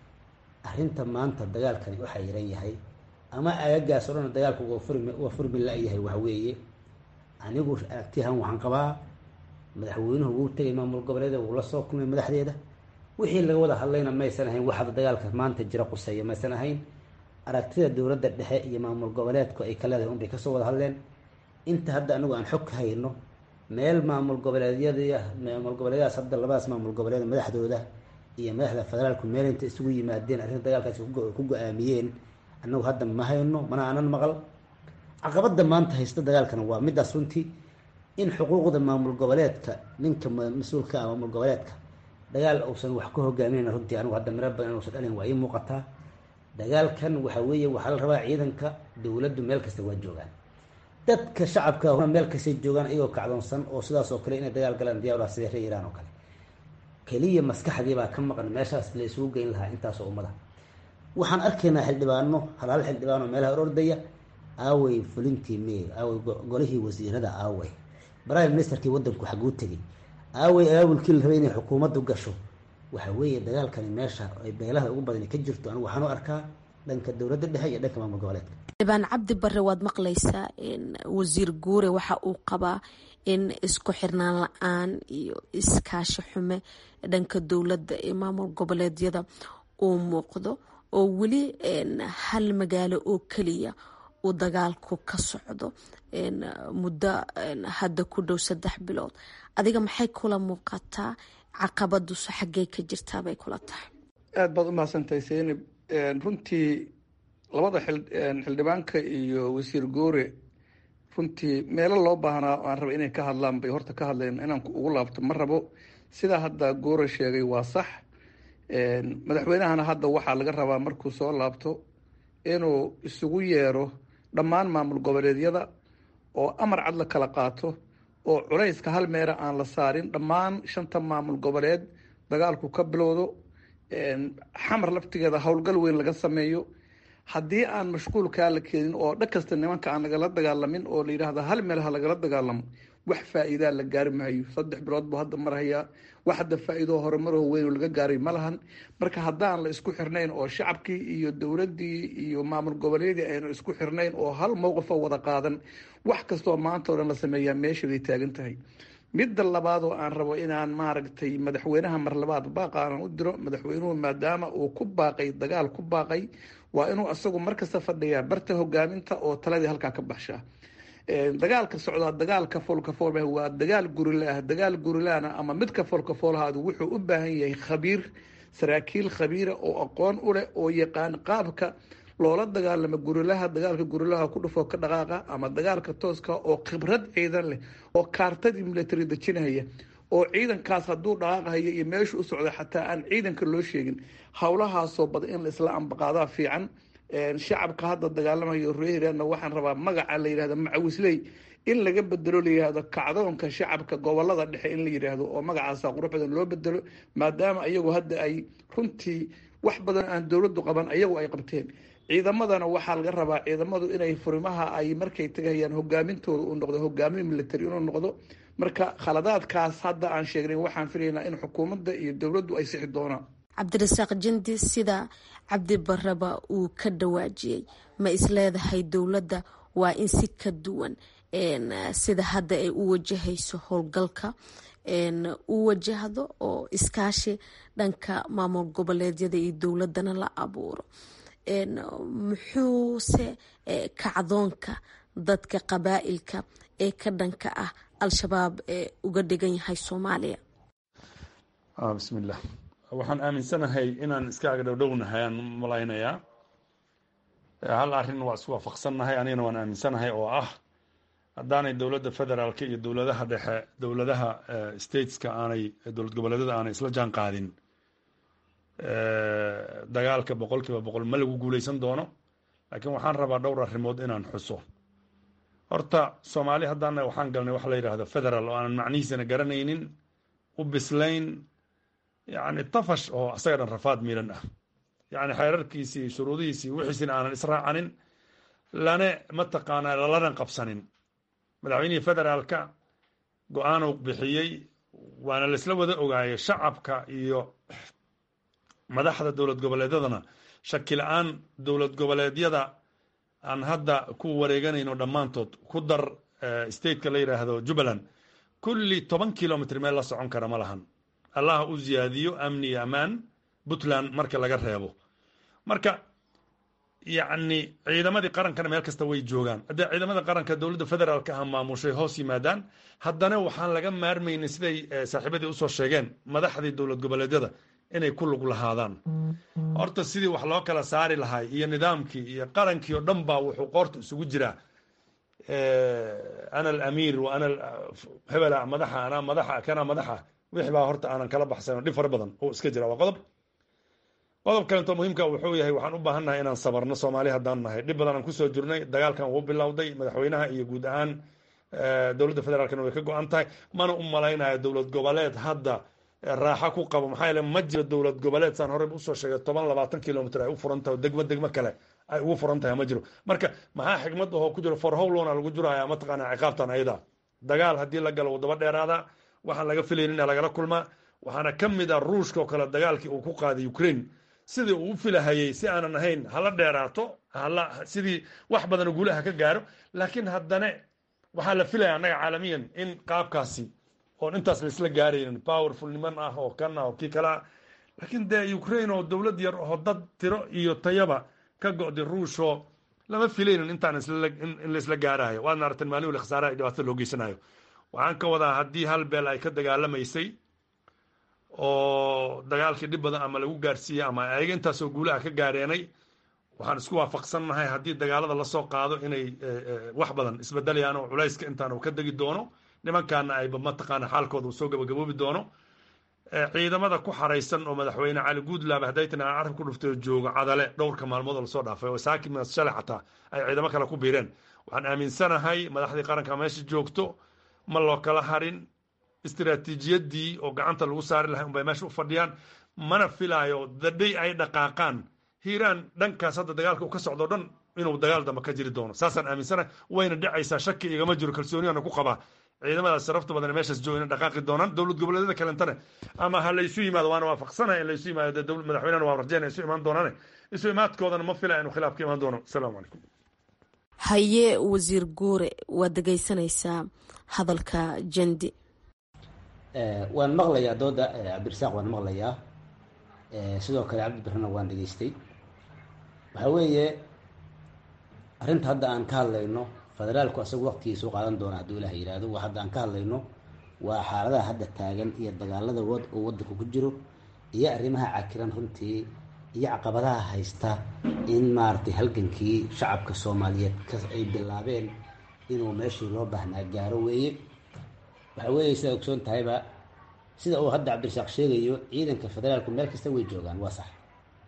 arrinta maanta dagaalkani waxaa yaran yahay ama aagagaas o dhan dagaalka uga furmi uga furmi la-yahay waxa weeye, anigu aragtiyahan waxaan qabaa madaxweynuhu wuu tegay maamul goboleeda, wuu la soo kulmay madaxdeeda. wixii laga wada hadlayna maysan ahayn waxda dagaalka maanta jira quseeya maysan ahayn. aragtida dowladda dhexe iyo maamul goboleedku ay ka leedahay unbay kasoo wada hadleen. inta hadda anigu aan xog ka hayno meel maamul goboleedyada maamul goboleedyadaas hadda labadaas maamul goboleed madaxdooda iyo madaxda federaalku meel inta isugu yimaadeen arrinta dagaalkaasi ku go-aamiyeen annagu hadda ma hayno, mana aanan maqal. caqabadda maanta haysta dagaalkana waa midaas runtii, in xuquuqda maamul goboleedka ninka mas-uulka ah maamul goboleedka dagaal uusan wax ka hogaaminayn runtii anigu hadda miro badan inuusan dhalin waa ii muuqataa. dagaalkan waxa weeye waxaa la rabaa ciidanka dowladdu meel kasta waa joogaan, dadka shacabka meel kastay joogaan iyagoo kacdoonsan oo sidaas oo kale inay dagaal galaan diyaar ah sida reer Iiraan oo kale. keliya maskaxdii baa ka maqan meeshaas la isugu geyn lahaa intaasoo ummada. waxaan arkaynaa xildhibaano hal hal xildhibaano meelaha ordaya, aaway fulintii mee, aaway golihii wasiirada, aaway prime ministerkii waddanku xaguu tegay, aaway aawilkii la rabay inay xukuumaddu gasho. waxa weeye dagaalkani meesha ay beelaha ugu badan ka jirto anigu waxaan u arkaa dhanka dowladda dhexe iyo dhanka maamul goboleedka. xildhibaan cabdi barre waad maqlaysaa in wasiir guure waxa uu qabaa in isku xirnaan la-aan iyo iskaashi xume dhanka dowladda iyo maamul goboleedyada uu muuqdo oo weli hal magaalo oo keliya uu dagaalku ka socdo muddo hadda ku dhow saddex bilood. adiga maxay kula muuqataa? caqabadusu xaggey ka jirtaa bay kula tahay? aada baad u mahadsantahay seynab. runtii labada xildhibaanka iyo wasiir goore runtii meelo loo baahnaa aan raba inay ka hadlaan bay horta ka hadleen. inaan ugu laabto ma rabo. sidaa hadda goore sheegay waa sax. madaxweynahana hadda waxaa laga rabaa markuu soo laabto inuu isugu yeero dhammaan maamul goboleedyada oo amar cad la kala qaato oo culayska hal meera aan la saarin. dhammaan shanta maamul goboleed dagaalku ka bilowdo, xamar laftigeeda howlgal weyn laga sameeyo. haddii aan mashquulkaa la keenin oo dhan kasta nimanka aan lagala dagaalamin oo la yidhaahdo hal meel ha lagala dagaalamo, wax faa'iidaa la gaari maayo. saddex bilood buu hadda marhayaa, wax hadda faa'iidoo horumaroo weyn oo laga gaaray ma lahan. marka haddaan la isku xirnayn oo shacabkii iyo dowladdii iyo maamul goboleedii aynu isku xirnayn oo hal mowqifoo wada qaadan, wax kastoo maanta oo dhan la sameeyaa meesha bay taagan tahay. midda labaad oo aan rabo inaan maaragtay madaxweynaha mar labaad baaqa aan u diro, madaxweynuhu maadaama uu ku baaqay dagaal ku baaqay, waa inuu asagu markasta fadhiyaa barta hogaaminta oo taladii halkaa ka baxshaa. dagaalka socdaa dagaalka foolkafool waa dagaal gurilaah. dagaal gurilaana ama midka foolkafoolhaadu wuxuu u baahan yahay khabiir, saraakiil khabiira oo aqoon u leh oo yaqaan qaabka loola dagaalamo gurilaha, dagaalka gurilaha ku dhufoo ka dhaqaaqa ama dagaalka tooska oo khibrad ciidan leh oo kaartadii military dejinaya oo ciidankaas hadduu dhaqaaqahayo iyo meeshu u socda xataa aan ciidanka loo sheegin. howlahaasoo badan in la isla ambaqaadaa fiican. shacabka hadda dagaalamayo reerana waxaan rabaa magaca la yidhahdo macawisley in laga bedelo la yidhahdo kacdoonka shacabka gobolada dhexe in la yidhaahdo oo magacaasa qurux badan loo bedelo, maadaama iyagu hadda ay runtii wax badan aan dowladdu qaban ayagu ay qabteen. ciidamadana waxaa laga rabaa ciidamadu inay furimaha ay markay tagayaan hogaamintooda uu noqdo hogaamin military inuu noqdo. marka khaladaadkaas hadda aan sheegnay waxaan filaynaa in xukuumadda iyo dowladdu ay sixi doonaan. cabdirasaaq jindi, sida cabdi barraba uu ka dhawaajiyey, ma isleedahay dowladda waa in si ka duwan sida hadda ay u wajahayso howlgalka u wajahdo oo iskaashi dhanka maamul goboleedyada iyo dowladana la abuuro? muxuuse kacdoonka dadka qabaa'ilka ee ka dhanka ah al-shabaab uga dhigan yahay soomaaliya? bismillah. waxaan aaminsanahay inaan iska agdhowdhownahay aan malaynayaa. hal arrin waa isku waafaqsannahay, anigana waan aaminsanahay oo ah haddaanay dowladda federaalka iyo dowladaha dhexe dowladaha stateska aanay dowlad goboleedyada aanay isla jaan qaadin dagaalka boqol kiiba boqol ma lagu guulaysan doono, laakiin waxaan rabaa dhowr arrimood inaan xuso. horta soomaali haddaana waxaan galnay wax la yidhaahdo federal oo aanan macnihiisana garanaynin, u bislayn, yani tafash oo asaga dhan rafaad miilan ah, yani xeerarkiisii shuruudihiisii wixiisina aanan israacanin, lana mataqaanaa lalanan qabsanin. madaxweynihii federaalka go-aanuu bixiyey, waana laisla wada ogaayay shacabka iyo madaxda dowlad goboleedyadana shaki la-aan dowlad goboleedyada aan hadda ku wareeganayno dhammaantood ku dar stateka la yidhaahdo jubbaland, kulli toban kilomitr meel la socon kara ma lahan. allah u ziyaadiyo amni iyo amaan puntland marka laga reebo. marka yacni ciidamadii qarankana meel kasta way joogaan. haddee ciidamada qaranka dowladda federaalka ah maamushay hoos yimaadaan, haddana waxaan laga maarmaynin siday saaxiibadii usoo sheegeen madaxdii dowlad goboleedyada inay ku lug lahaadaan. horta sidii wax loo kala saari lahay iyo nidaamkii iyo qarankii oo dhan baa wuxuu qoorta isugu jiraa ana alamiir wa ana hebela madaxa ana madaxa kana madaxa, wixii baa horta aanan kala baxsan, dhib fara badan oo iska jira. waa qodob qodob kalento muhiimka wuxuu yahay waxaan u baahannahay inaan sabarno soomaali haddaan nahay. dhib badan aan kusoo jirnay, dagaalkan wuu bilowday, madaxweynaha iyo guud ahaan dowladda federaalkana way ka go-an tahay. mana u malaynayo dowlad goboleed hadda raaxa ku qabo, maxaa yeele ma jiro dowlad goboleed saan horey usoo sheegay toban labaatan kilomitr ay u furan tahay, degmo degmo kale ay ugu furan tahay ma jiro. marka maxaa xigmad ahoo ku jiro for howlona lagu jiraya mataqaanaa ciqaabtan ayada. dagaal haddii la galo wadaba dheeraada, waxaan laga filaynin lagala kulmaa. waxaana ka mid ah ruushka oo kale dagaalkii uu ku qaaday ukraine, sidii uu u filahayey si aanan ahayn hala dheeraato, hala sidii wax badan guulaha ka gaaro, laakiin haddana waxaa la filaya annaga caalamiyan in qaabkaasi oon intaas laisla gaaraynin powerful niman ah oo kan ah oo kii kalea. laakiin dee ukraine oo dowlad yar oo dad tiro iyo tayaba ka go'day ruushoo lama filaynin intaan in laisla gaarayo. waadna aragteen maalin wali khasaaraha iyo dhibaatada loo geysanayo. waxaan ka wadaa haddii hal beel ay ka dagaalamaysay oo dagaalkii dhib badan ama lagu gaarsiiyey ama ayaga intaasoo guulaha ka gaareenay, waxaan isku waafaqsannahay haddii dagaalada lasoo qaado inay wax badan isbedelayaan oo culayska intaan uu ka degi doono, nimankaana ayba mataqaana xaalkooda uu soo gabagaboobi doono. ciidamada ku xaraysan oo madaxweyne cali guudlaaba haddaytan aan carab ku dhuftay joogo cadale dhowrka maalmood oo lasoo dhaafay oo saaki shalay xataa ay ciidamo kale ku biireen. waxaan aaminsanahay madaxdii qaranka meesha joogto ma loo kala harin, istiraatiijiyadii oo gacanta lagu saari lahay unbay meesha u fadhiyaan. mana filaayo dadhay ay dhaqaaqaan hiiraan dhankaas hadda dagaalka uu ka socdo dhan inuu dagaal dambe ka jiri doono. saasaan aaminsanahay, wayna dhacaysaa, shaki igama jiro, kalsooniyana ku qabaa ciidamadaas sharafta badan meeshaas jooga inay dhaqaaqi doonaan. dowlad goboleedyada kalentana ama ha laysu yimaado, waana waafaqsanahay in laysu yimaado, dee madaxweynehana waa rajeynaya isu imaan doonaane, isu imaadkoodana ma filaya inuu khilaaf ka imaan doono. asalaamu calaykum. haye wasiir guure, waad dhegaysanaysaa hadalka jendi. waan maqlayaa dooda cabdirasaaq, waan maqlayaa sidoo kale cabdi birrana waan dhegaystay. waxaa weeye arrinta hadda aan ka hadlayno federaalku asagu waqtigiisa u qaadan doona hadduu ilaah yidhaahdo. waa hadda aan ka hadlayno waa xaaladaha hadda taagan iyo dagaalada wad oo waddanka ku jiro iyo arrimaha cakiran runtii iyo caqabadaha haysta in maaragtay halgankii shacabka soomaaliyeed ka ay bilaabeen inuu meeshii loo baahnaa gaaro weeye. waxaa weeye sidaa ogsoon tahayba, sida uu hadda cabdirasaaq sheegayo, ciidanka federaalku meel kasta way joogaan, waa sax.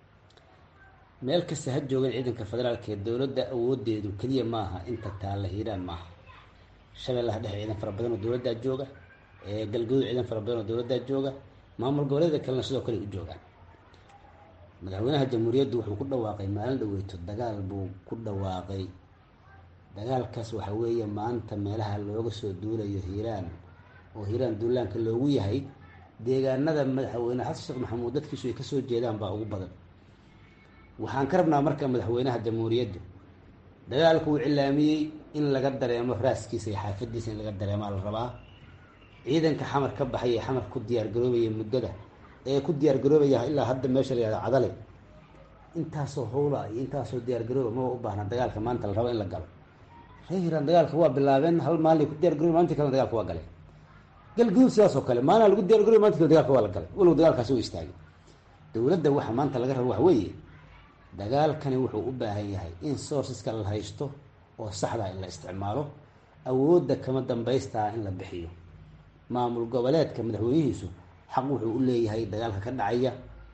meel kasta ha joogan ciidanka federaalka ee dowladda awoodeedu keliya maaha inta taalla hiiraan maaha. shabeellaha dhexe ciidan fara badan oo dowladdaa jooga, galgaduud ciidan fara badan oo dowladdaa jooga, maamul goboleeda kalena sidoo kale u joogaan. madaxweynaha jamhuuriyaddu wuxuu ku dhawaaqay maalin dhaweyto dagaal buu ku dhawaaqay. dagaalkaas waxaa weeye maanta meelaha looga soo duulayo hiiraan oo hiiraan duulaanka loogu yahay, deegaanada madaxweyne xasan sheekh maxamuud dadkiisu ay kasoo jeedaan baa ugu badan. waxaan ka rabnaa marka madaxweynaha jamhuuriyaddu dagaalku uu cilaamiyey in laga dareemo raaskiisa iyo xaafadiisa in laga dareemaa la rabaa. ciidanka xamar ka baxay ee xamar ku diyaargaroobaya muddada ee ku diyaargaroobaya ilaa hadda meesha la yihahdo cadale, intaasoo howla iyo intaasoo diyaargarooba ma u baahna dagaalka maanta la rabo in la galo. reer hiiraan dagaalka waa bilaabeen, hal maalin ku diyaargarooba, maalintii kalena dagaalka waa galeen. galguduud sidaasoo kale maalin lagu diyaargarooba, maalintii kale dagaalka waa la galay, walow dagaalkaasi u istaagay. dowladda waxa maanta laga rabo waxa weeye dagaalkani wuxuu u baahan yahay in sourceska la haysto oo saxda in la isticmaalo, awoodda kama dambaystaa in la bixiyo. maamul goboleedka madaxweynihiisu xaq wuxuu u leeyahay dagaalka ka dhacaya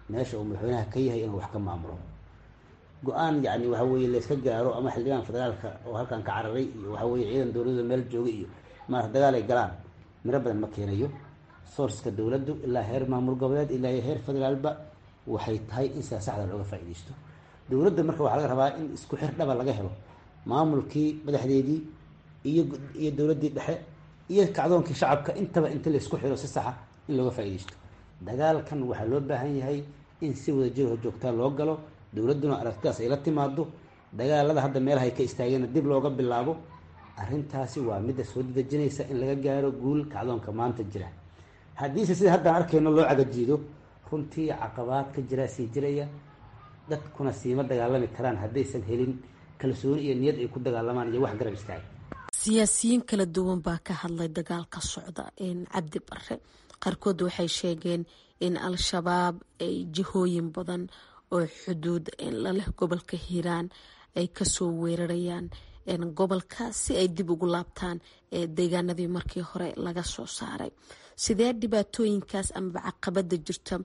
meesha uu madaxweynaha ka yahay inuu wax ka maamulo. go-aan yacni waxa weeye layska gaaro ama xildhibaan federaalka oo halkan ka cararay iyo waxa weeye ciidan dowladda meel jooga iyo maarata dagaal ay galaan miro badan ma keenayo. sourceka dowladdu ilaa heer maamul goboleed ilaa heer federaalba waxay tahay in sidaa saxda looga faa'iidaysto. dowladda marka waxaa laga rabaa in isku xir dhaba laga helo maamulkii madaxdeedii iyo iyo dowladdii dhexe iyo kacdoonkii shacabka intaba inta la isku xiro si saxa in looga faa'iidaysto. dagaalkan waxaa loo baahan yahay in si wada jir oo joogtaa loo galo, dowladduna aragtidaas ay la timaado, dagaalada hadda meelahay ka istaageenna dib looga bilaabo. arrintaasi waa midda soo dadejinaysa in laga gaaro guul kacdoonka maanta jira. haddiise sida haddaan arkayno loo cagajiido, runtii caqabaad ka jiraa sii jiraya, dadkuna siima dagaalami karaan haddaysan helin kalsooni iyo niyad ay ku dagaalamaan iyo wax garab istaag. siyaasiyiin kala duwan baa ka hadlay dagaalka socda. cabdi bare qaarkood waxay sheegeen in al-shabaab ay jihooyin badan oo xuduud la leh gobolka hiiraan ay kasoo weerarayaan gobolka si ay dib ugu laabtaan deegaanadii markii hore laga soo saaray. sidee dhibaatooyinkaas amaba caqabada jirta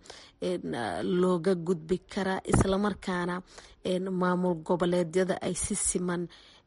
looga gudbi karaa islamarkaana maamul goboleedyada ay si siman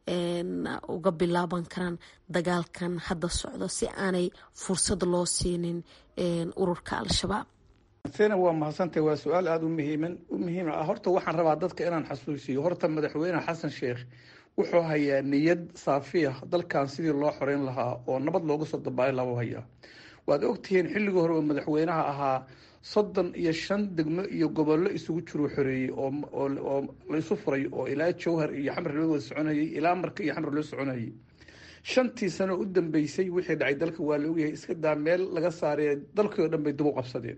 uga bilaaban karaan dagaalkan hadda socdo si aanay fursad loo siinin ururka al-shabaab? sena waa mahadsantahay, waa su-aal aada u muhiiman u muhiim ah. horta waxaan rabaa dadka inaan xasuusiyo, horta madaxweyne xasan sheekh wuxuu hayaa niyad saafiya dalkan sidii loo xoreyn lahaa oo nabad looga soo dabaali lahaa u hayaa. waad ogtihiin xilligii hore oo madaxweynaha ahaa soddon iyo shan degmo iyo gobollo isugu jiruu xoreeyey oo la isu furay oo ilaa jawhar iyo xamar loo wada soconayay, ilaa marka iyo xamar loo soconayay. shantii sano u dambeysay wixii dhacay dalka waa la ogyahay, iska daa meel laga saaree dalkii oo dhan bay dib u qabsadeen.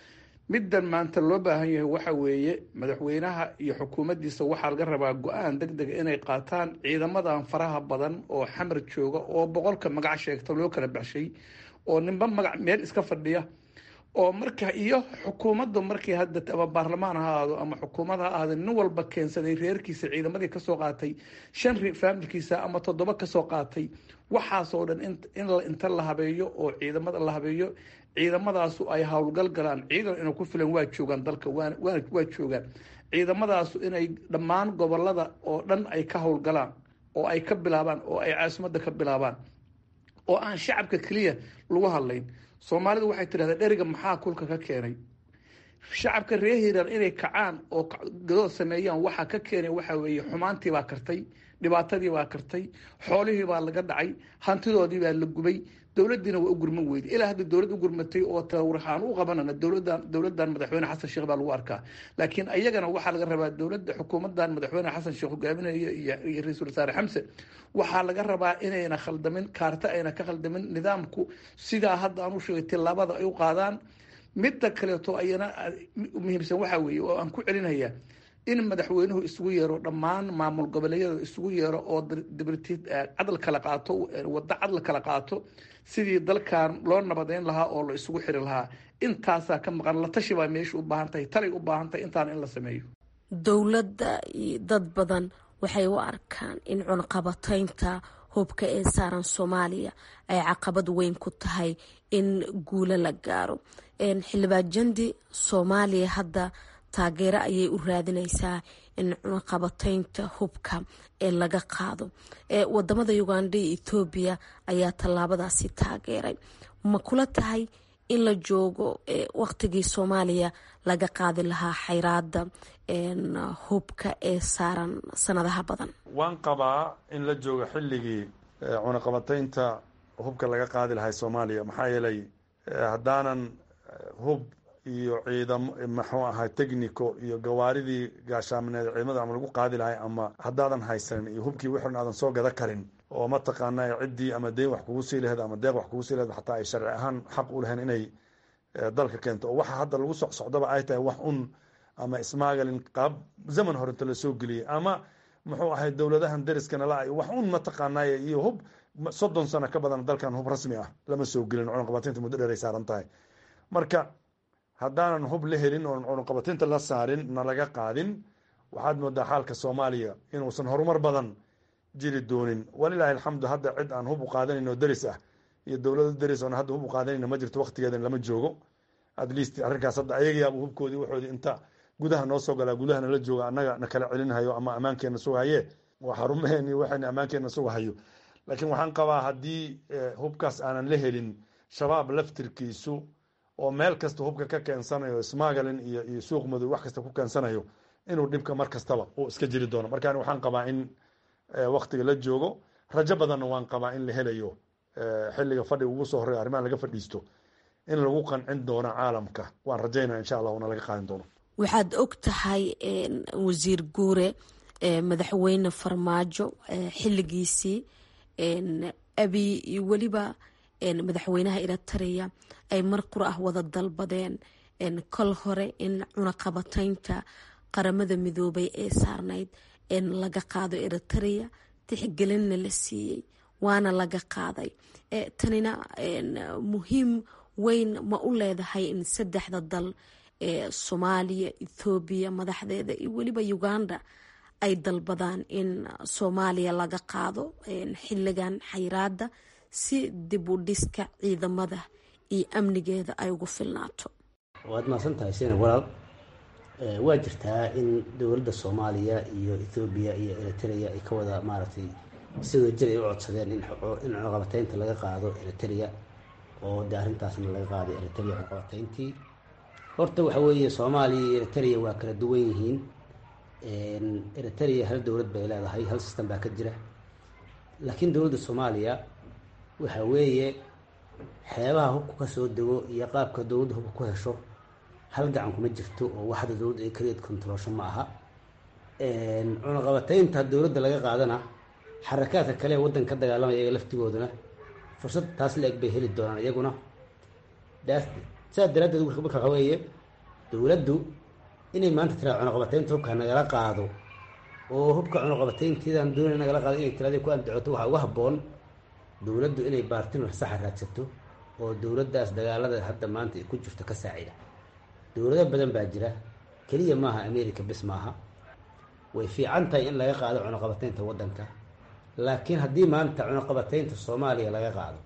middan maanta loo baahan yahay waxa weeye madaxweynaha iyo xukuumaddiisa waxaa laga rabaa go-aan deg dega inay qaataan ciidamadan faraha badan oo xamar jooga oo boqolka magac sheegta loo kala baxshay oo ninba magac meel iska fadhiya oo marka iyo xukuumaddu markii hadda ama baarlamaan ha ahaado ama xukuumad ha ahaado nin walba keensaday reerkiisa ciidamadii kasoo qaatay, shan faamilkiisa ama toddoba kasoo qaatay. waxaasoo dhan in inta la habeeyo oo ciidamada la habeeyo, ciidamadaasu ay howlgal galaan. ciidan inay ku filan waa joogaan dalka waa joogaan. ciidamadaasu inay dhammaan gobolada oo dhan ay ka howlgalaan oo ay ka bilaabaan oo ay caasimadda ka bilaabaan oo aan shacabka keliya lagu hadlayn. soomaalidu waxay tidhahdaa dheriga maxaa kulka ka keenay? shacabka reer hiiraan inay kacaan oo gadood sameeyaan waxaa ka keenay waxaa weeye xumaantii baa kartay, dhibaatadii baa kartay, xoolihii baa laga dhacay, hantidoodii baa la gubay, dowladdiina waa u gurman weyday. ilaa hadda dowlad u gurmatay oo tawraxaan u qabanana dowladan dowladan madaxweyne xasan sheekh baa lagu arkaa. laakiin ayagana waxaa laga rabaa dowladda xukuumadan madaxweyne xasan sheekh hogaaminaya iyo ra-iisul wasaare xamse waxaa laga rabaa inayna khaldamin kaarta, ayna ka khaldamin nidaamku sidaa hadda aan u sheegay tillaabada ay u qaadaan. midda kaleeto ayana muhiimsan waxaa weeye oo aan ku celinayaa in madaxweynuhu isugu yeero dhammaan maamul goboleedyada isugu yeero oo cadal kala qaato, waddo cadal kala qaato sidii dalkan loo nabadeyn lahaa oo la isugu xiri lahaa. intaasaa ka maqan, la tashi baa meesha u baahan tahay, talay u baahan tahay intaana in la sameeyo. dowladda iyo dad badan waxay u arkaan in cunaqabataynta hubka ee saaran soomaaliya ay caqabad weyn ku tahay in guulo la gaaro. xildhibaan jandi, soomaaliya hadda taageero ayay u raadinaysaa in cunaqabataynta hubka ee laga qaado. wadamada uganda iyo ethoobiya ayaa tallaabadaasi taageeray. ma kula tahay in la joogo waqtigii soomaaliya laga qaadi lahaa xayraada hubka ee saaran sanadaha badan? waan qabaa in la joogo xilligii cunaqabataynta hubka laga qaadi lahay soomaaliya. maxaa yeelay haddaanan hub iyo ciidamo maxuu ahaa technico iyo gawaaridii gaashaamineed ciidamada ama lagu qaadi lahay, ama haddaadan haysanin iyo hubkii wixin aadan soo gada karin oo mataqaanaa ciddii ama deyn wax kugu sii laheed ama deeq wax kugu sii laheed xataa ay sharci ahaan xaq u lahayn inay dalka keento. oo waxa hadda lagu socsocdaba ay tahay wax un ama ismaagalin qaab zaman hore inta lasoo geliyey ama muxuu ahay dowladahan dariskana la wax un mataqaanay iyo hub soddon sano ka badan dalkan hub rasmi ah lama soo gelin. cunaqabataynta muddo dheer ay saaran tahay. marka haddaanan hub la helin oo cunaqabataynta la saarin na laga qaadin, waxaad moodaa xaalka soomaaliya inuusan horumar badan jiri doonin. walilaahi alxamdu hadda cid aan hub u qaadanayn oo deris ah iyo dowlado deris oona hadda hub u qaadanayna ma jirto, waqtigeedan lama joogo. at least arrinkaas hadda ayagayaaba hubkoodii waxoodii inta gudaha noo soo galaa gudahana la jooga annaga na kala celinhayo ama ammaankeena sugahaye waa xarumaheeni waxayna ammaankeena sugahayo laakiin waxaan qabaa haddii hubkaas aanan la helin shabaab laftirkiisu oo meel kasta hubka ka keensanayo smuggling iyo iyo suuq madow wax kasta ku keensanayo inuu dhibka mar kastaba uu iska jiri doono markaan waxaan qabaa in waqtiga la joogo rajo badanna waan qabaa in la helayo xilliga fadhiga ugu soo horeeya arrimaha laga fadhiisto in lagu qancin doono caalamka waan rajaynaa insha allah una laga qaadan doono waxaad og tahay wasiir guure madaxweyne farmaajo xilligiisii abi iyo weliba madaxweynaha eritrea ay mar qura ah wada dalbadeen kol hore in cunaqabataynta qaramada midoobay ee saarnayd laga qaado eritrea tixgelinna la siiyey waana laga qaaday tanina muhiim weyn ma u leedahay in saddexda dal ee soomaaliya ethoobiya madaxdeeda iyo weliba uganda ay dalbadaan in soomaaliya laga qaado xilligan xayiraada si dib u dhiska ciidamada iyo amnigeeda ay ugu filnaato. waad mahadsan tahay sina walaal waa jirtaa in dowladda soomaaliya iyo ethoobiya iyo eritrea ay ka wada maaragtay sidoo jir ay u codsadeen in in cunaqabataynta laga qaado eritrea oo de arrintaasna laga qaaday eritrea cunaqabatayntii horta waxa weeye soomaaliya iyo eritrea waa kala duwan yihiin eritrea hal dowlad bay leedahay hal system baa ka jira laakiin dowladda soomaaliya waxa weeye xeebaha hubka ka soo dego iyo qaabka dowladda hubka ku hesho hal gacan kuma jirto oo waxda dowladda ay create controlsho ma aha cunaqabataynta dowladda laga qaadana xarakaadka kale ee waddanka ka dagaalamaya iyaga laftigooduna fursad taas la eg bay heli doonaan iyaguna saas daraaddeed marka waxa weeye dowladdu inay maanta tiraa cunaqabataynta hubka nagala qaado oo hubka cunaqabatayntiidaan doonay nagala qaado inay tiraadii ku andacoto waxaa uga habboon dowladdu inay baartin saxa raadsato oo dowladdaas dagaalada hadda maanta ay ku jirto ka saacida dowlado badan baa jira keliya maaha america bis maaha way fiican tahay in laga qaado cunaqabataynta waddanka laakiin haddii maanta cunaqabataynta soomaaliya laga qaado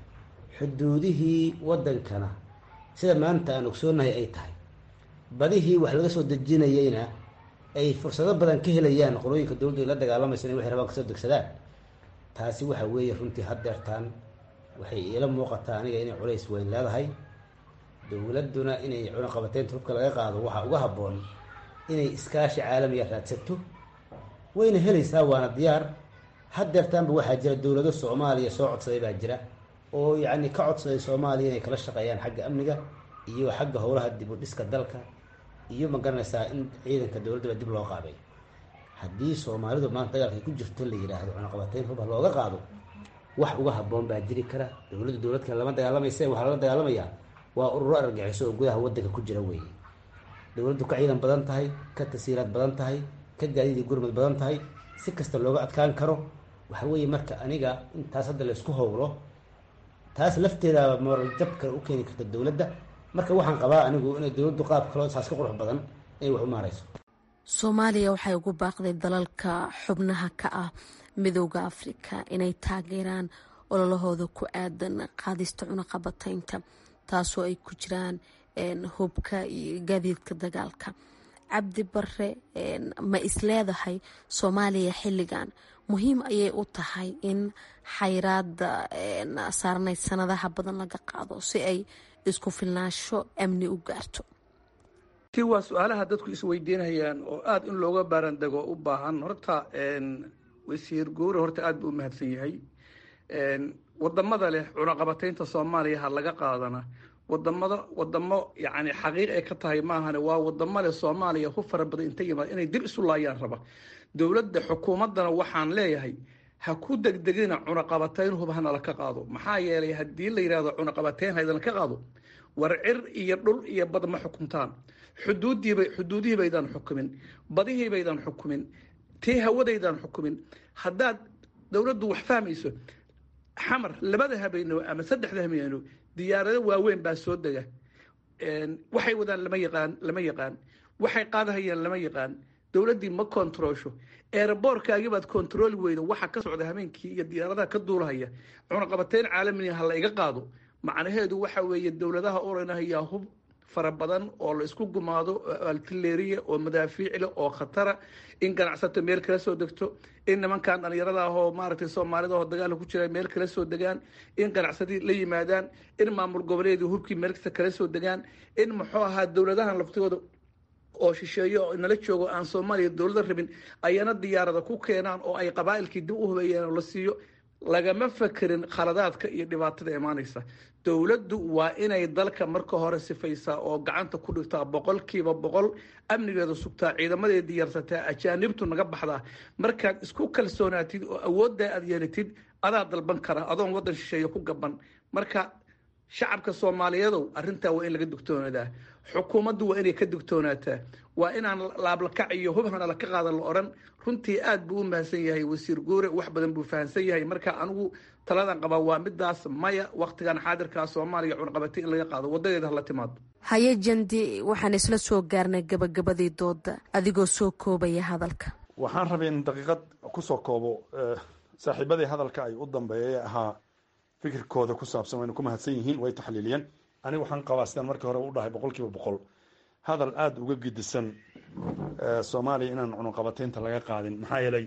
xuduudihii waddankana sida maanta aan ogsoonahay ay tahay badihii wax laga soo dejinayeyna ay fursado badan ka helayaan qolooyinka dowladdu ay la dagaalamaysa in waxay rabaan kasoo degsadaan taasi waxa weeye runtii haddeertaan waxay iila muuqataa aniga inay culays weyn leedahay dowladduna inay cunaqabataynta hubka laga qaado waxaa uga habboon inay iskaashi caalamiya raadsato wayna helaysaa waana diyaar haddeertaanba waxaa jira dowlado soomaaliya soo codsaday baa jira oo yacni ka codsaday soomaaliya inay kala shaqeeyaan xagga amniga iyo xagga howlaha dib u dhiska dalka iyo ma garanaysaa in ciidanka dowladdaba dib loo qaabay haddii soomaalidu maanta dagaalka ay ku jirto la yidhaahdo cunaqabatayn hubha looga qaado wax uga habboon baa jiri kara dowladdu dowlad kale lama dagaalamaysa waxaa lala dagaalamayaa waa ururo argagixiso oo gudaha waddanka ku jira weeye dowladdu ka ciidan badan tahay ka tasiiraad badan tahay ka gaadiidii gurmad badan tahay si kasta looga adkaan karo waxa weeye marka aniga intaas hadda laysku howlo taas lafteedaaba moral jab kale u keeni karta dowladda marka waxaan qabaa anigu inay dowladdu qaab kaloo saas ka qurux badan inay wax u maarayso soomaaliya waxay ugu baaqday dalalka xubnaha ka ah midooda afrika inay taageeraan ololahooda ku aadan qaadista cunaqabataynta taasoo ay ku jiraan hubka iyo gaadiidka dagaalka. cabdi bare ma isleedahay soomaaliya xilligan muhiim ayay u tahay in xayraada saarnayd sanadaha badan laga qaado si ay isku filnaansho amni u gaarto? ti waa su-aalaha dadku isweydiinayaan oo aada in looga baarandego u baahan. horta wasiir guure horta aada buu u mahadsan yahay. wadamada leh cunaqabataynta soomaaliya ha laga qaadana wadamada wadamo yani xaqiiq ay ka tahay maahane waa wadamo leh soomaaliya ku fara badan inta yimaad inay dib isu laayaan raba. dowladda xukuumaddana waxaan leeyahay ha ku degdegina cunaqabatayn hub hana laka qaado. maxaa yeelay haddii la yidhahdo cunaqabatayn haydana ka qaado war cir iyo dhul iyo bad ma xukuntaan. xuduudiiba xuduudihii baydaan xukumin, badihii baydaan xukumin, tii hawadaydaan xukumin. haddaad dowladdu wax fahmayso xamar labada habeeno ama saddexda habeeno diyaarado waaweyn baa soo dega. waxay wadaan lama yaqaan lama yaqaan waxay qaadahayaan lama yaqaan. dowladdii ma kontroolsho. eeraboorkaagii baad kontrooli weydo waxa ka socda habeenkii iyo diyaaradaha ka duulahaya. cunaqabatayn caalamiga ha la iga qaado macnaheedu waxa weeye dowladaha oranahayaa hub fara badan oo la isku gumaado artilleria oo madaafiic leh oo khatara in ganacsato meel kala soo degto in nimankan dhalinyarada ah oo maaragtay soomaalida oo dagaal ku jira meel kala soo degaan in ganacsadii la yimaadaan in maamul goboleedii hubkii meel kala soo degaan in muxuu ahaa dowladahan laftooda oo shisheeyo oo nala joogo aan Soomaaliya dowladda rabin ayana diyaarada ku keenaan oo ay qabaa'ilkii dib u hubeeyaan oo la siiyo lagama fakirin khaladaadka iyo dhibaatada imaanaysa dowladdu waa inay dalka marka hore sifaysaa oo gacanta ku dhigtaa boqolkiiba boqol amnigeeda sugtaa ciidamadeeda diyaarsataa ajaanibtu naga baxdaa markaad isku kalsoonaatid oo awoodda aad yeelatid adaa dalban kara adoon waddan shisheeye ku gaban marka shacabka Soomaaliyeed arrintaa waa in laga digtoonadaa xukuumaddu waa inay ka digtoonaataa waa inaan laablakac iyo hubhana la ka qaadan la oran runtii aad buu u mahadsan yahay wasiir Guure wax badan buu fahansan yahay marka anigu taladan qaba waa midaas maya waqtigan xaadirka Soomaaliya cunqabatay in laga qaado wadadeeda la timaado haye jandi waxaan isla soo gaarnay gabagabadii dooda adigoo soo koobaya hadalka waxaan rabay in daqiiqad ku soo koobo saaxiibadii hadalka ay u dambeeyay ahaa fikirkooda ku saabsan wayna ku mahadsan yihiin way taxliiliyeen aniga waxaan qabaa sidaan markii hore u dhahay boqolkiiba boqol hadal aada uga gidisan Soomaaliya inaan cunqabataynta laga qaadin maxaa yeelay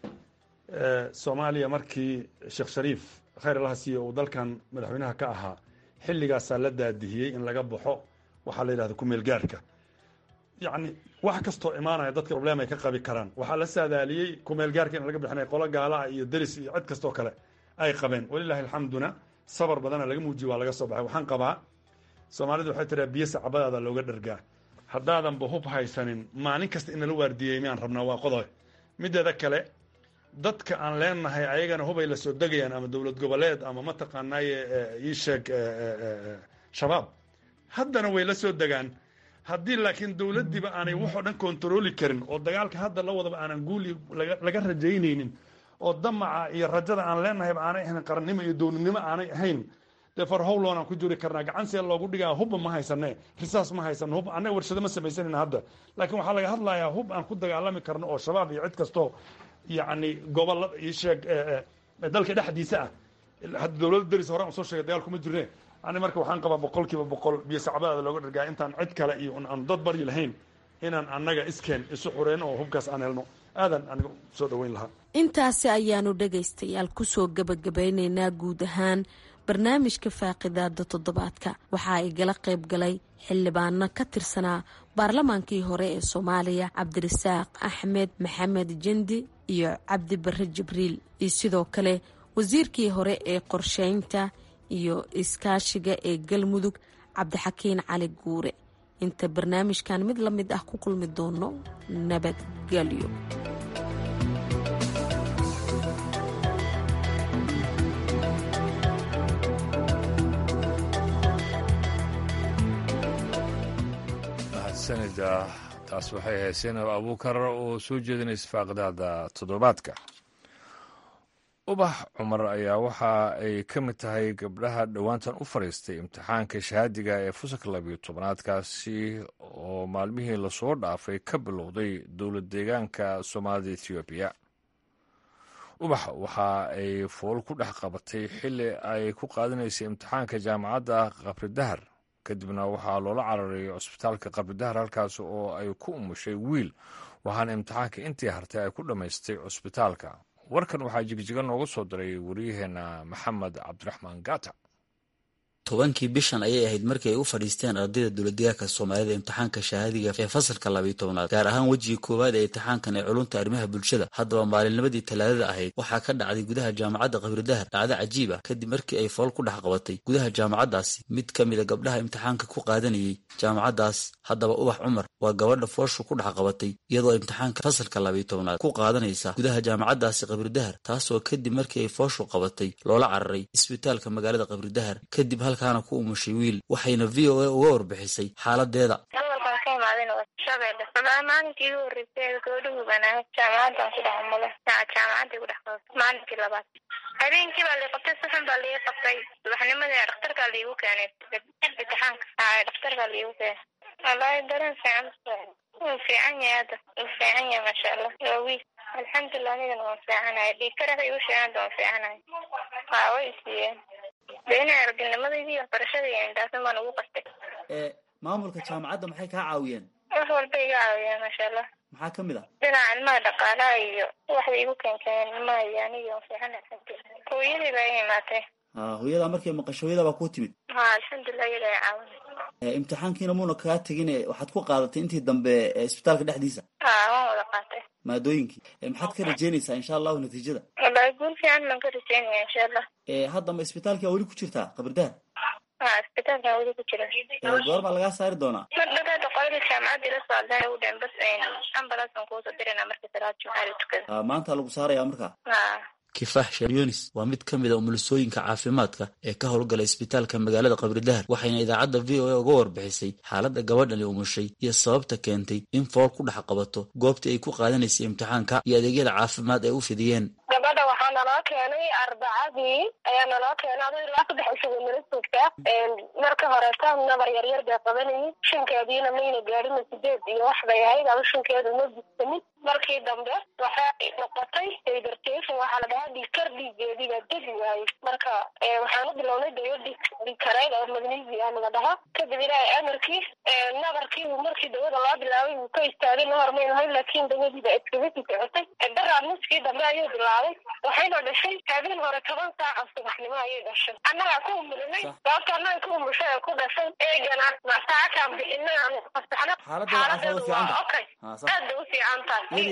Soomaaliya markii Sheekh Shariif khayr Allah siiyo uu dalkan madaxweynaha ka ahaa xilligaas la daadihiyay in laga baxo waxa la yiraahdo ku meel gaarka yani wax kasto imaanaya dadka problem ay ka qabi karaan waxa la saadaaliyay ku meel gaarka in laga bixinay qolo gaala iyo daris iyo cid kasto kale ay qabeen walillahi alhamduna sabar badan laga muujiyo waa laga soo baxay waxaan qabaa Soomaalidu waxay tiraa biyo sacbadaada looga dhargaa haddaadan bahub haysanin maalin kasta in la waardiyay miyaan rabnaa waa qodob mideeda kale dadka aan leenahay ayagana hubay la soo dagayaan ama dawlad goboleed ama ma taqaanay ii sheeg shabaab haddana way la soo dagaan haddii laakiin dawladdiiba aanay wax oo dhan kontrooli karin oo dagaalka hadda la wadaba aanan guuli laga rajaynaynin oo damaca iyo rajada aan leenahay aanay ahayn qarannimo iyo dowladnimo aanay ahayn de far howloona ku jiri karnaa gacan si loogu dhigaa hub ma haysanay risaas ma haysan hub anaga warshado ma samaysanin hadda laakiin waxa laga hadlayaa hub aan ku dagaalami karno oo shabaab iyo cid kasto yani gobol iyo sheeg dalka dhexdiisa ah hadda dawladda daris hore aan soo sheegay dagaal kuma jirnay ani marka waxaan qabaa boqolkiiba boqol biyo sacbadaada looga dhargaa intaan cid kale iyo aan dad bari lahayn inaan annaga iskeen isu xureyno oo hubkaas aan helno aadan aniga soo dhaweyn lahaa intaasi ayaanu dhagaystayaal ku soo gabagabeynaynaa guud ahaan barnaamijka faaqidaada toddobaadka waxa ay gala qayb galay xildhibaano ka tirsanaa baarlamaankii hore ee Soomaaliya Cabdirasaaq Axmed Maxamed Jindi iyo Cabdi Barre Jibriil iyo sidoo kale wasiirkii hore ee qorsheynta iyo iskaashiga ee Galmudug Cabdixakiin Cali Guure inta barnaamijkan mid la mid ah ku kulmi doono nabadgelyo sanida taas waxay hayseen abuukar oo soo jeedinaysa faaqidaada toddobaadka ubax cumar ayaa waxa ay ka mid tahay gabdhaha dhowaantan u fadhiistay imtixaanka shahaadiga ee fusalka labiyo tobanaadkaasi oo maalmihii lasoo dhaafay ka bilowday dowlad deegaanka soomaalida ethoobiya ubax waxa ay fool ku dhex qabatay xilli ay ku qaadanaysay imtixaanka jaamacadda qabridahar kadibna waxaa loola cararayay cusbitaalka qabridahar halkaas oo ay ku umushay wiil waxaana imtixaanka intii hartay ay ku dhammaystay cusbitaalka warkan waxaa jigjiga nooga soo diray wariyaheenna maxamed cabdiraxmaan gaata tobankii bishan ayay ahayd markii ay u fadhiisteen ardayda dowladdeegaanka Soomaalida imtixaanka shahaadiga ee fasalka labiyo tobanaad gaar ahaan wajigii koowaad ee imtixaankan ee culunta arrimaha bulshada haddaba maalinnimadii talaadada ahayd waxaa ka dhacday gudaha jaamacadda qabridahar dhacdo cajiib ah kadib markii ay fool ku dhex qabatay gudaha jaamacaddaasi mid ka mid a gabdhaha imtixaanka ku qaadanayay jaamacaddaas haddaba ubax cumar waa gabadha fooshu ku dhex qabatay iyadoo imtixaanka fasalka labiyo tobanaad ku qaadanaysa gudaha jaamacaddaasi qabridahar taasoo kadib markii ay fooshu qabatay loola cararay isbitaalka magaalada qabridahar kadib halkaana ku umushay wiil waxayna v o a uga warbixisay xaaladeeda maalinkii ugu horreysay gabadhuhu banaa jaamacadan ku dhex mule jaamacadii ku dhex qabatay maalinkii labaad habeenkii baa lii qabtay suxun baa lii qabtay subaxnimadii dhakhtarkaa liigu keenay imtixaanka dhakhtarkaa liigu keenay wallaahi dareen fiican wuu fiican yahay hadda wuu fiican yahay maasha allah waa wiil alxamdulilah anigana waan fiicanahay dhiigkaraha igu sheeganta waan fiicanahay waa way isiiyeen beenaha aragnimadaydi iyo waxbarashadii intaasan baan ugu qastay maamulka jaamacadda maxay kaa caawiyeen wax walba iga caawiyeen maasha allah maxaa ka mid ah dhinaca ilmaha dhaqaalaha iyo waxba igu keenkeen ilmaha iyo aniga fiican hooyadii baa ii imaatay ha hooyada markay maqasho hooyada baa kuu timid ha alxamdulilah iyada ay caawin imtixaankiina muuna kaga tegin waxaad ku qaadatay intii dambe isbitaalka dhexdiisa ha waan wada qaatay maadooyinkii maxaad ka rajeynaysaa insha allahu natiijada wallahi guul fiican baan ka rajeynaya insha allah haddama isbitaalkii aa weli ku jirtaa qabridaar ha isbitaalka weli ku jira goor baa lagaa saari doonaa madhadaada qolada jaamacadda ila soo hadlay u dhan bas ambulance aan kuusoo dirana markii salaad jumcaha la tukada maanta lagu saaraya markaa ha kifaax sharyonis waa mid ka mid a umulisooyinka caafimaadka ee ka howlgala isbitaalka magaalada qabridahar waxayna idaacadda v o a uga warbixisay xaaladda gabadhani umushay iyo sababta keentay in fool ku dhex qabato goobtii ay ku qaadanaysay imtixaanka iyo adeegyada caafimaad ay u fidiyeen gabadha waxaa naloo keenay arbacadii ayaa naloo keenay ado ilaa saddex isugu milisugta marka horeeta nabar yaryar bay qabanayay shankeediina mayna gaadhina sideed iyo wax bay ahayd ado shankeedu ma gudsamin markii dambe waxay noqotay hypertension waxaa la dhahaa dhiigkar dhiigeedii baa degi waayey marka waxaan u bilownay dawo dhiigkareed oo magnesium la dhahaa kadib ilaahay amarkii nabarkii markii dawada loo bilaabay wuu ka istaagay nahor maynu hayn laakiin dawadii baa iskabasii socotay daraa nuskii dambe ayuu bilaabay waxayna dhashay habeen hore toban saaca subaxnimo ayay dhashay annagaa ku umulinay sababta annaga ku umushay ee ku dhashay eegana saacakaan bixinay aan fasaxno xaaladeedu waa okay aad bay u fiican tahay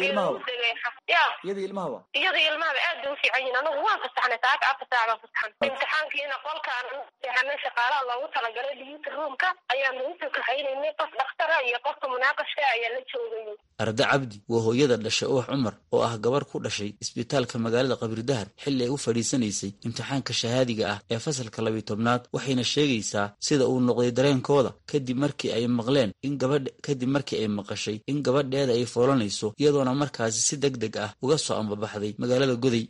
iyadii ilmahaba iyadii ilmahaba aad bay u fiican yihin anagu waan fasaxnay saaca afar saac baan fasaxnay imtixaankiina qolkaan seexanay shaqaalaha loogu talagalay dhiyuuta roomka ayaanu usoo kaxaynaynay qof dhakhtara iyo qofka munaaqashka ayaa la joogayay arda cabdi waa hooyada dhashay uwax cumar oo ah gabar ku dhashay isbitaalka magaalada qabridahar xilli ay u fadhiisanaysay imtixaanka shahaadiga ah ee fasalka labiyi tobnaad waxayna sheegaysaa sida uu noqday dareenkooda kadib markii ay maqleen in gabadh kadib markii ay maqashay in gabadheeda ay foolanayso iyadoona markaasi si deg deg ah uga soo ambabaxday magaalada goday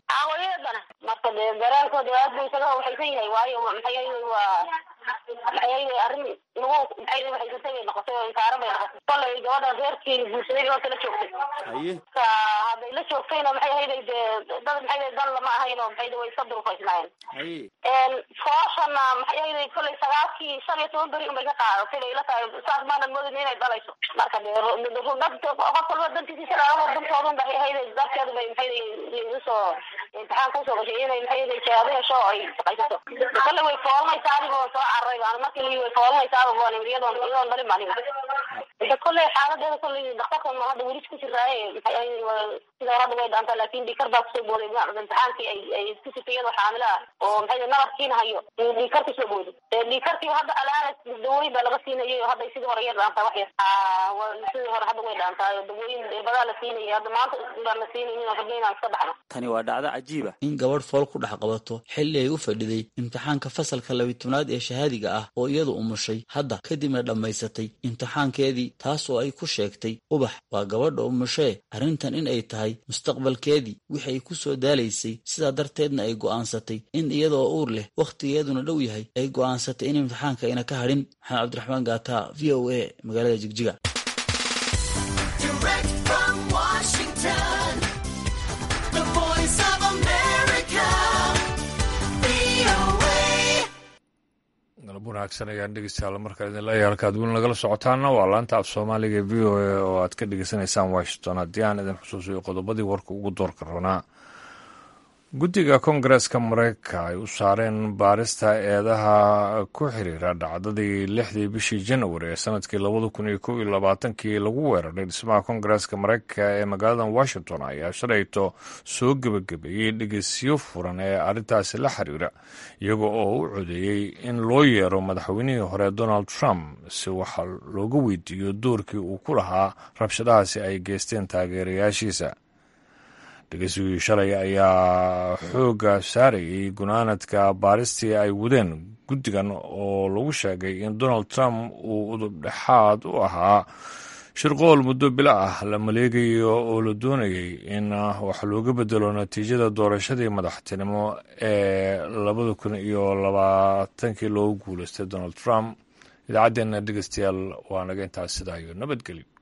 marka dee dareenkooda aad buu isaga waxaysan yahay waayo maxay waa maxay arrin lagu maxay waxaysantay bay noqotay oo inkaara bay noqotay kolay gabadha reerkii guursaday oo kala joogtay haye ka hadday la joogtayna maxay ahayd dee dad maxay dal lama ahayn oo maxay way sabir faysnaayeen haye een fooshana maxay ahayd kolay sagaalkii shan iyo toban beri unbay ka qaadatay ilaa tahay saas maanan moodin inay dhalayso marka dee dadka qof walba dantiisa laga dantoodan bay ahayd dadkeedu bay maxay soo imtixaan kusoo gashay inay maxay ahayd shahaadada soo ay shaqaysato kolay way foolmaysaa adigoo soo carray baan markii la way foolmaysaa baan iyadoo iyadoo dhalin baan inta kolay xaaladeeda kolay dhakhtarka ma hadda weli ku jiraaye maxay ahayd sida hadda way dhaanta laakiin dhikar baa kusoo booday imtixaankii ay ay ku sitay iyadoo xaamila oo maxay nabarkiina hayo dhikar kusoo booday dhikarkii hadda alaana dawooyin baa laga siinayay oo hadda sidii hore yar dhaanta wax yar sidii hore hadda way dhaantaa dawooyin badaa la siinayay hadda maanta baan la siinayay oo hadda inaan iska dhaxno tani waa dhacdo cajiiba in gabadh fool ku dhex qabato xilli ay u fadhiday imtixaanka fasalka labiyi tobnaad ee shahaadiga ah oo iyadu umushay hadda kadibna dhammaysatay imtixaankeedii taas oo ay ku sheegtay ubax waa gabadha umushee arrintan in ay tahay mustaqbalkeedii wixi ay ku soo daalaysay sidaa darteedna ay go'aansatay in iyadoo uur leh wakhtigeeduna dhow yahay ay go'aansatay in imtixaanka ayna ka hadhin maxamed cabdiraxmaan gaata v o a magaalada jigjiga galab wanaagsan ayaan dhegeystayaal markaa idin leeyahay halkaad weli nagala socotaana waa laanta af soomaaliga v o a oo aad ka dhegeysanaysaan washington haddii aan idin xusuusiyo qodobadii warka ugu doorka rabnaa guddiga koongareeska mareykanka ay u saareen baarista eedaha ku xiriira dhacdadii lixdii bishii janawari ee sanadkii labada kun iyo kow iyo labaatankii lagu weeraray dhismaha koongareeska mareykanka ee magaalada washington ayaa shalayto soo gebagabeeyey dhegeysiyo furan ee arrintaasi la xiriira iyaga oo u codeeyey in loo yeero madaxweynihii hore donald trump si waxa looga weydiiyo doorkii uu ku lahaa rabshadahaasi ay geysteen taageerayaashiisa dhegeysigii shalay ayaa xoogga saarayay gunaanadka baaristii ay wadeen guddigan oo lagu sheegay in donald trump uu udubdhexaad u ahaa shirqool muddo bilo ah la maleegayo oo la doonayay in wax looga bedelo natiijada doorashadii madaxtinimo ee labada kun iyo labaatankii loogu guulaystay donald trump idaacaddeenna dhegeystayaal waa naga intaas sidaa iyo nabadgelyo